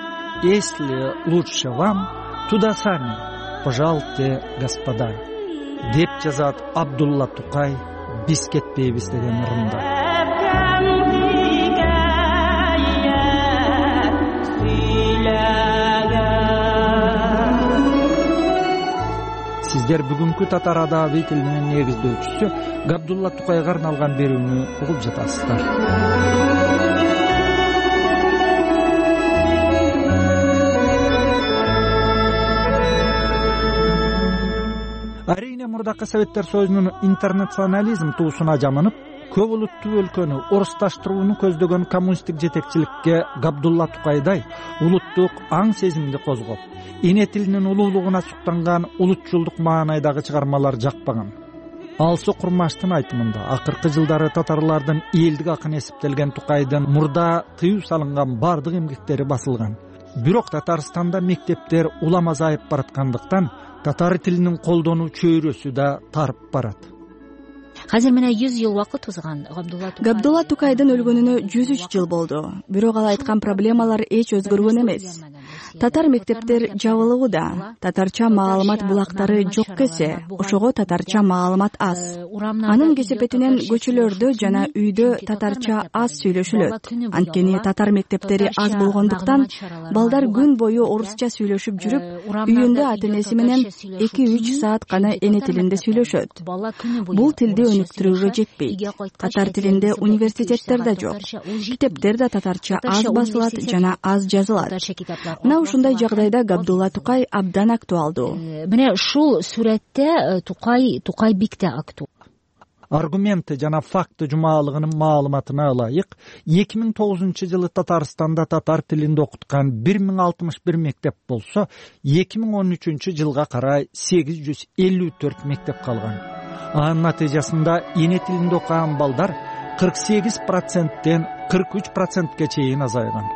Если лучше вам, туда сами, пожалуйте, господа. Деп жазат Абдулла Тукай биз кетпейбиз деген ырында. Сиздер бүгүнкү татар адаби тилинин негиздөөчүсү Габдулла Тукайга арналган берүүнү угуп жатасыздар. Арийне мурдакы Советтер Союзунун интернационализм туусуна жамынып, көп улуттуу өлкөнү орусташтырууну көздөгөн коммунисттик жетекчиликке Габдулла Тукайдай улуттук аң сезимди козгоп, эне тилинин улуулугуна суктанган улутчулдук маанайдагы чыгармалар жакпаган. Алсу Курмаштын айтымында акыркы жылдары татарлардын элдик акын эсептелген Тукайдын мурда тыюу салынган бардык эмгектери басылган. Бирок Татарстанда мектептер улам азайып бараткандыктан татар тилинин колдонуу чөйрөсү да тарып барат. Хәзер менә жүз ел вакыт узган. Габдулла Тукайдын өлгөнүнө жүз үч жыл болду. Бирок ал айткан проблемалар эч өзгөргөн эмес. Татар мектептер жабылууда, татарча маалымат булактары жок кесе, ошого татарча маалымат аз. Анын кесепетинен көчөлөрдө жана үйдө татарча аз сүйлөшүлөт. Анткени татар мектептери аз болгондуктан балдар күн бою орусча сүйлөшүп жүрүп, үйүндө ата-энеси менен эки үч саат гана эне тилинде сүйлөшөт. Бул тилди өнүктүрүүгө жетпейт. Татар тилинде университеттер да жок. Китептер да татарча аз басылат жана аз жазылат. Мына ушундай жагдайда Габдулла Тукай абдан актуалдуу. Мына ушул сүрөттө Тукай Тукай бикте актуал. Аргументи жана факты жумалыгынын маалыматына ылайык, эки миң тогузунчу жылы Татарстанда татар тилинде окуткан бир миң алтымыш бир мектеп болсо, эки миң он үчүнчү жылга карай сегиз жүз элүү төрт мектеп калган. Анын натыйжасында эне тилинде окуган балдар кырк сегиз проценттен кырк үч процентке чейин азайган.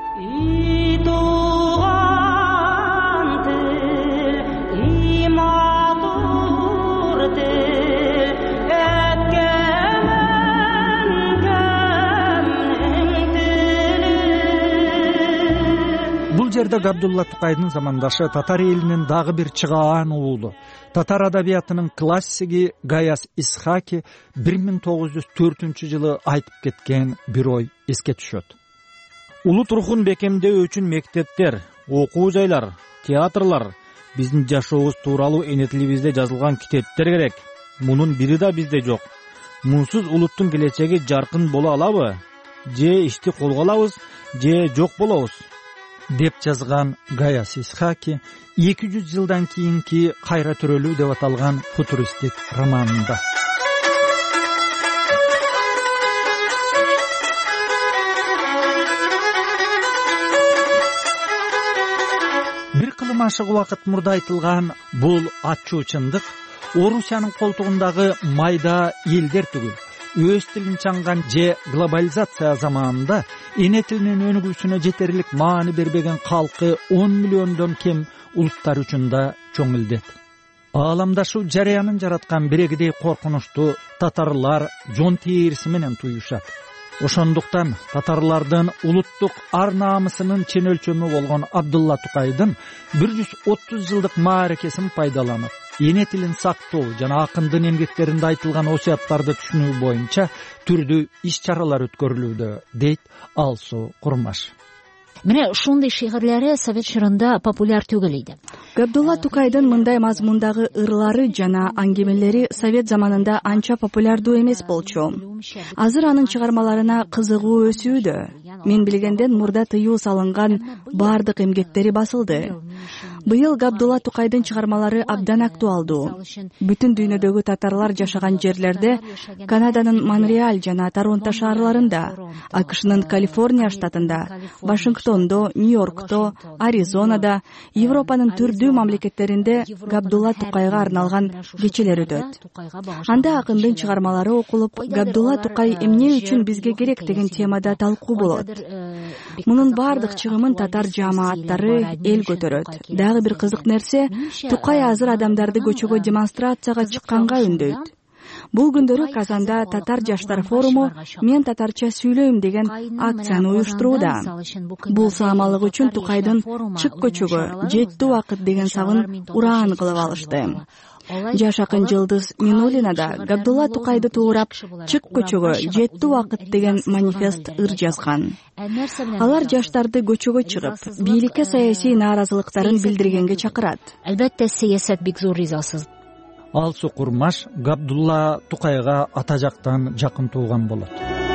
жерде Габдулла Тукайдын замандашы татар элинин дагы бир чыгаан уулу, татар адабиятынын классиги Гаяс Исхаки бир миң тогуз жүз төртүнчү жылы айтып кеткен бир ой эске түшөт. Улут рухун бекемдөө үчүн мектептер, окуу жайлар, театрлар, биздин жашообуз тууралуу эне тилибизде жазылган китептер керек. Мунун бири да бизде жок. Мунсуз улуттун келечеги жаркын боло алабы? Же ишти колго алабыз, же жок болобуз деп жазган Гаяс Исхаки эки жүз жылдан кийинки кайра төрөлүү деп аталган футуристик романында. Бир кылым ашык убакыт мурда айтылган бул ачуу чындык Орусиянын колтугундагы майда элдер түгүл, өз тилин чаңган же глобализация заманында эне тилинин өнүгүүсүнө жетерлик маани бербеген калкы он миллиондон кем улуттар үчүн да чоң илдет. Ааламдашуу жарыянын жараткан бирегидей коркунучту татарлар жон тээриси менен туюшат. Ошондуктан татарлардын улуттук ар наамысынын чен өлчөмү болгон Абдулла Тукайдын бир жүз отуз жылдык мааракесин пайдаланып, эне тилин сактоо жана акындын эмгектеринде айтылган осуяттарды түшүнүү боюнча түрдүү иш-чаралар өткөрүлүүдө, дейт Алсу Курмаш. Менә шундый шигырьләре совет чорында популяр түгел иде. Габдулла Тукайдын мындай мазмундагы ырлары жана аңгемелери совет заманында анча популярдуу эмес болчу. Азыр анын чыгармаларына кызыгуу өсүүдө. Мен билгенден мурда тыюу салынган бардык эмгектери басылды. Быйыл Габдулла Тукайдын чыгармалары абдан актуалдуу. Бүтүн дүйнөдөгү татарлар жашаган жерлерде, Канаданын Монреаль жана Торонто шаарларында, АКШнын Калифорния штатында, Вашингтондо, Нью-Йоркто, Аризонада, Европанын түрдүү мамлекеттеринде Габдулла Тукайга арналган кечелер өтөт. Анда акындын чыгармалары окулуп, Габдулла Тукай эмне үчүн бизге керек деген темада талкуу болот. Мунун бардык чыгымын татар жамааттары эл көтөрөт. Дагы бир кызык нерсе, Тукай азыр адамдарды көчөгө демонстрацияга чыкканга үндөйт. Бул күндөрү Казанда татар жаштар форуму «Мен татарча сүйлөйм» деген акцияны уюштурууда. Бул саамалык үчүн Тукайдын «Чык көчөгө, жетти убакыт» деген сабын ураан кылып алышты. Жаш акын Жылдыз Минулина да Габдулла Тукайды туурап «Чык көчөгө, жетти убакыт» деген манифест ыр жазган. Алар жаштарды көчөгө чыгып, бийликке саясий нааразылыктарын билдиргенге чакырат. Албетте саясат бик зор ризасыз. Алсу Курмаш Габдулла Тукайга ата жактан жакын тууган болот.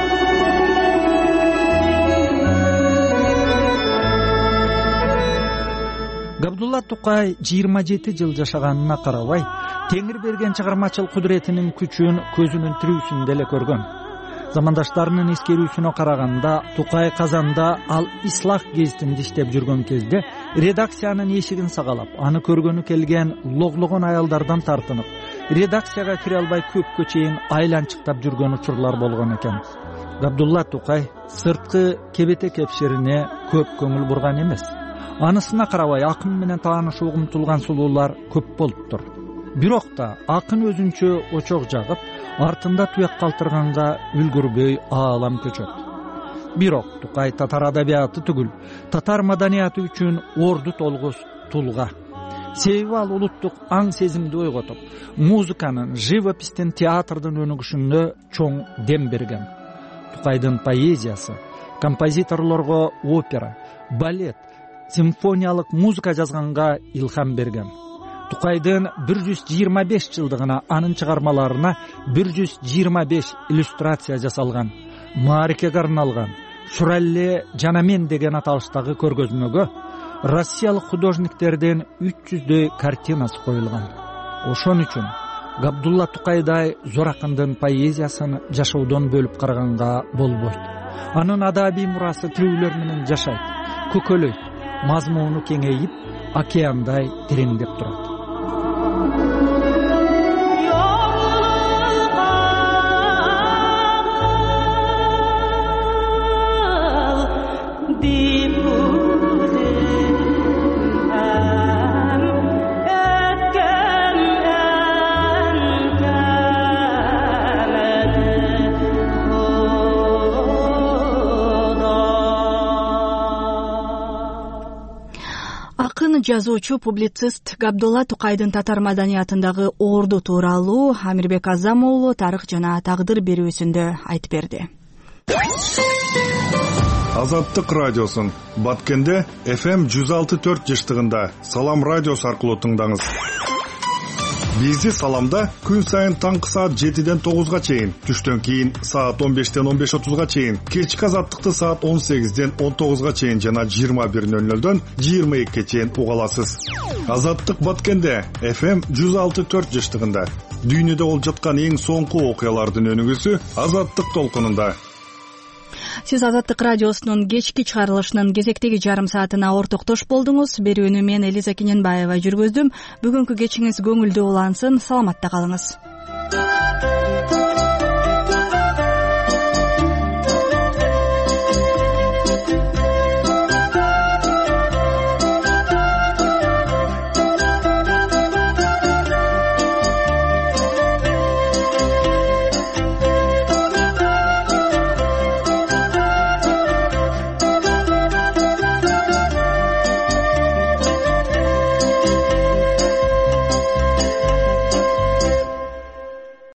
Габдулла Тукай жыйырма жети жыл жашаганына карабай, Теңир берген чыгармачыл кудуретинин күчүн көзүнүн тирүүсүндө эле көргөн. Замандаштарынын эскерүүсүнө караганда, Тукай Казанда ал Ислах гезитинде иштеп жүргөн кезде редакциянын эшигин сагалап, аны көргөнү келген логлогон аялдардан тартынып, редакцияга кире албай көпкө чейин айланчыктап жүргөн учурлар болгон экен. Габдулла Тукай сырткы кебете кепшерине көп көңүл бурган эмес. Анысына карабай акын менен таанышууга умтулган сулуулар көп болуптур. Бирок да акын өзүнчө очок жагып, артында туяк калтырганга үлгүрбөй аалам көчөт. Бирок Тукай татар адабияты түгүл, татар маданияты үчүн орду толгус тулга. Себеби ал улуттук аң сезимди ойготуп, музыканын, живопистин, театрдын өнүгүшүнө чоң дем берген. Тукайдын поэзиясы, композиторлорго опера, балет, симфониялык музыка жазганга илхам берген. Тукайдын бир жүз жыйырма беш жылдыгына анын чыгармаларына бир жүз жыйырма беш иллюстрация жасалган. Мааракеге арналган «Шуралле жана мен» деген аталыштагы көргөзмөгө россиялык художниктердин үч жүздөй картинасы коюлган. Ошон үчүн Габдулла Тукайдай зор акындын поэзиясын жашоодон бөлүп караганга болбойт. Анын адабий мурасы тирүүлөр менен жашайт, көкөлөйт, мазмуну кеңейип, океандай тереңдеп турат. жазуучу публицист Габдулла Тукайдын татар маданиятындагы орду тууралуу Амирбек Азам уулу тарых жана тагдыр берүүсүндө айтып берди. Азаттык радиосун Баткенде эф эм жүз алты төрт жыштыгында Салам радиосу аркылуу тыңдаңыз. Бизди Саламда күн сайын таңкы саат жетиден тогузга чейин, түштөн кийин саат он бештен он беш отузга чейин, кечки Азаттыкты саат он сегизден он тогузга чейин жана жыйырма бир нөл нөлдөн жыйырма экиге чейин уга аласыз. Азаттык Баткенде эф эм жүз алты төрт жыштыгында дүйнөдө болуп жаткан эң соңку окуялардын өнүгүүсү Азаттык толкунунда. Сиз Азаттык радиосунун кечки чыгарылышынын кезектеги жарым саатына ортоктош болдуңуз. Берүүнү мен Элиза Кененбаева жүргүздүм. Бүгүнкү кечиңиз көңүлдүү улансын. Саламатта калыңыз.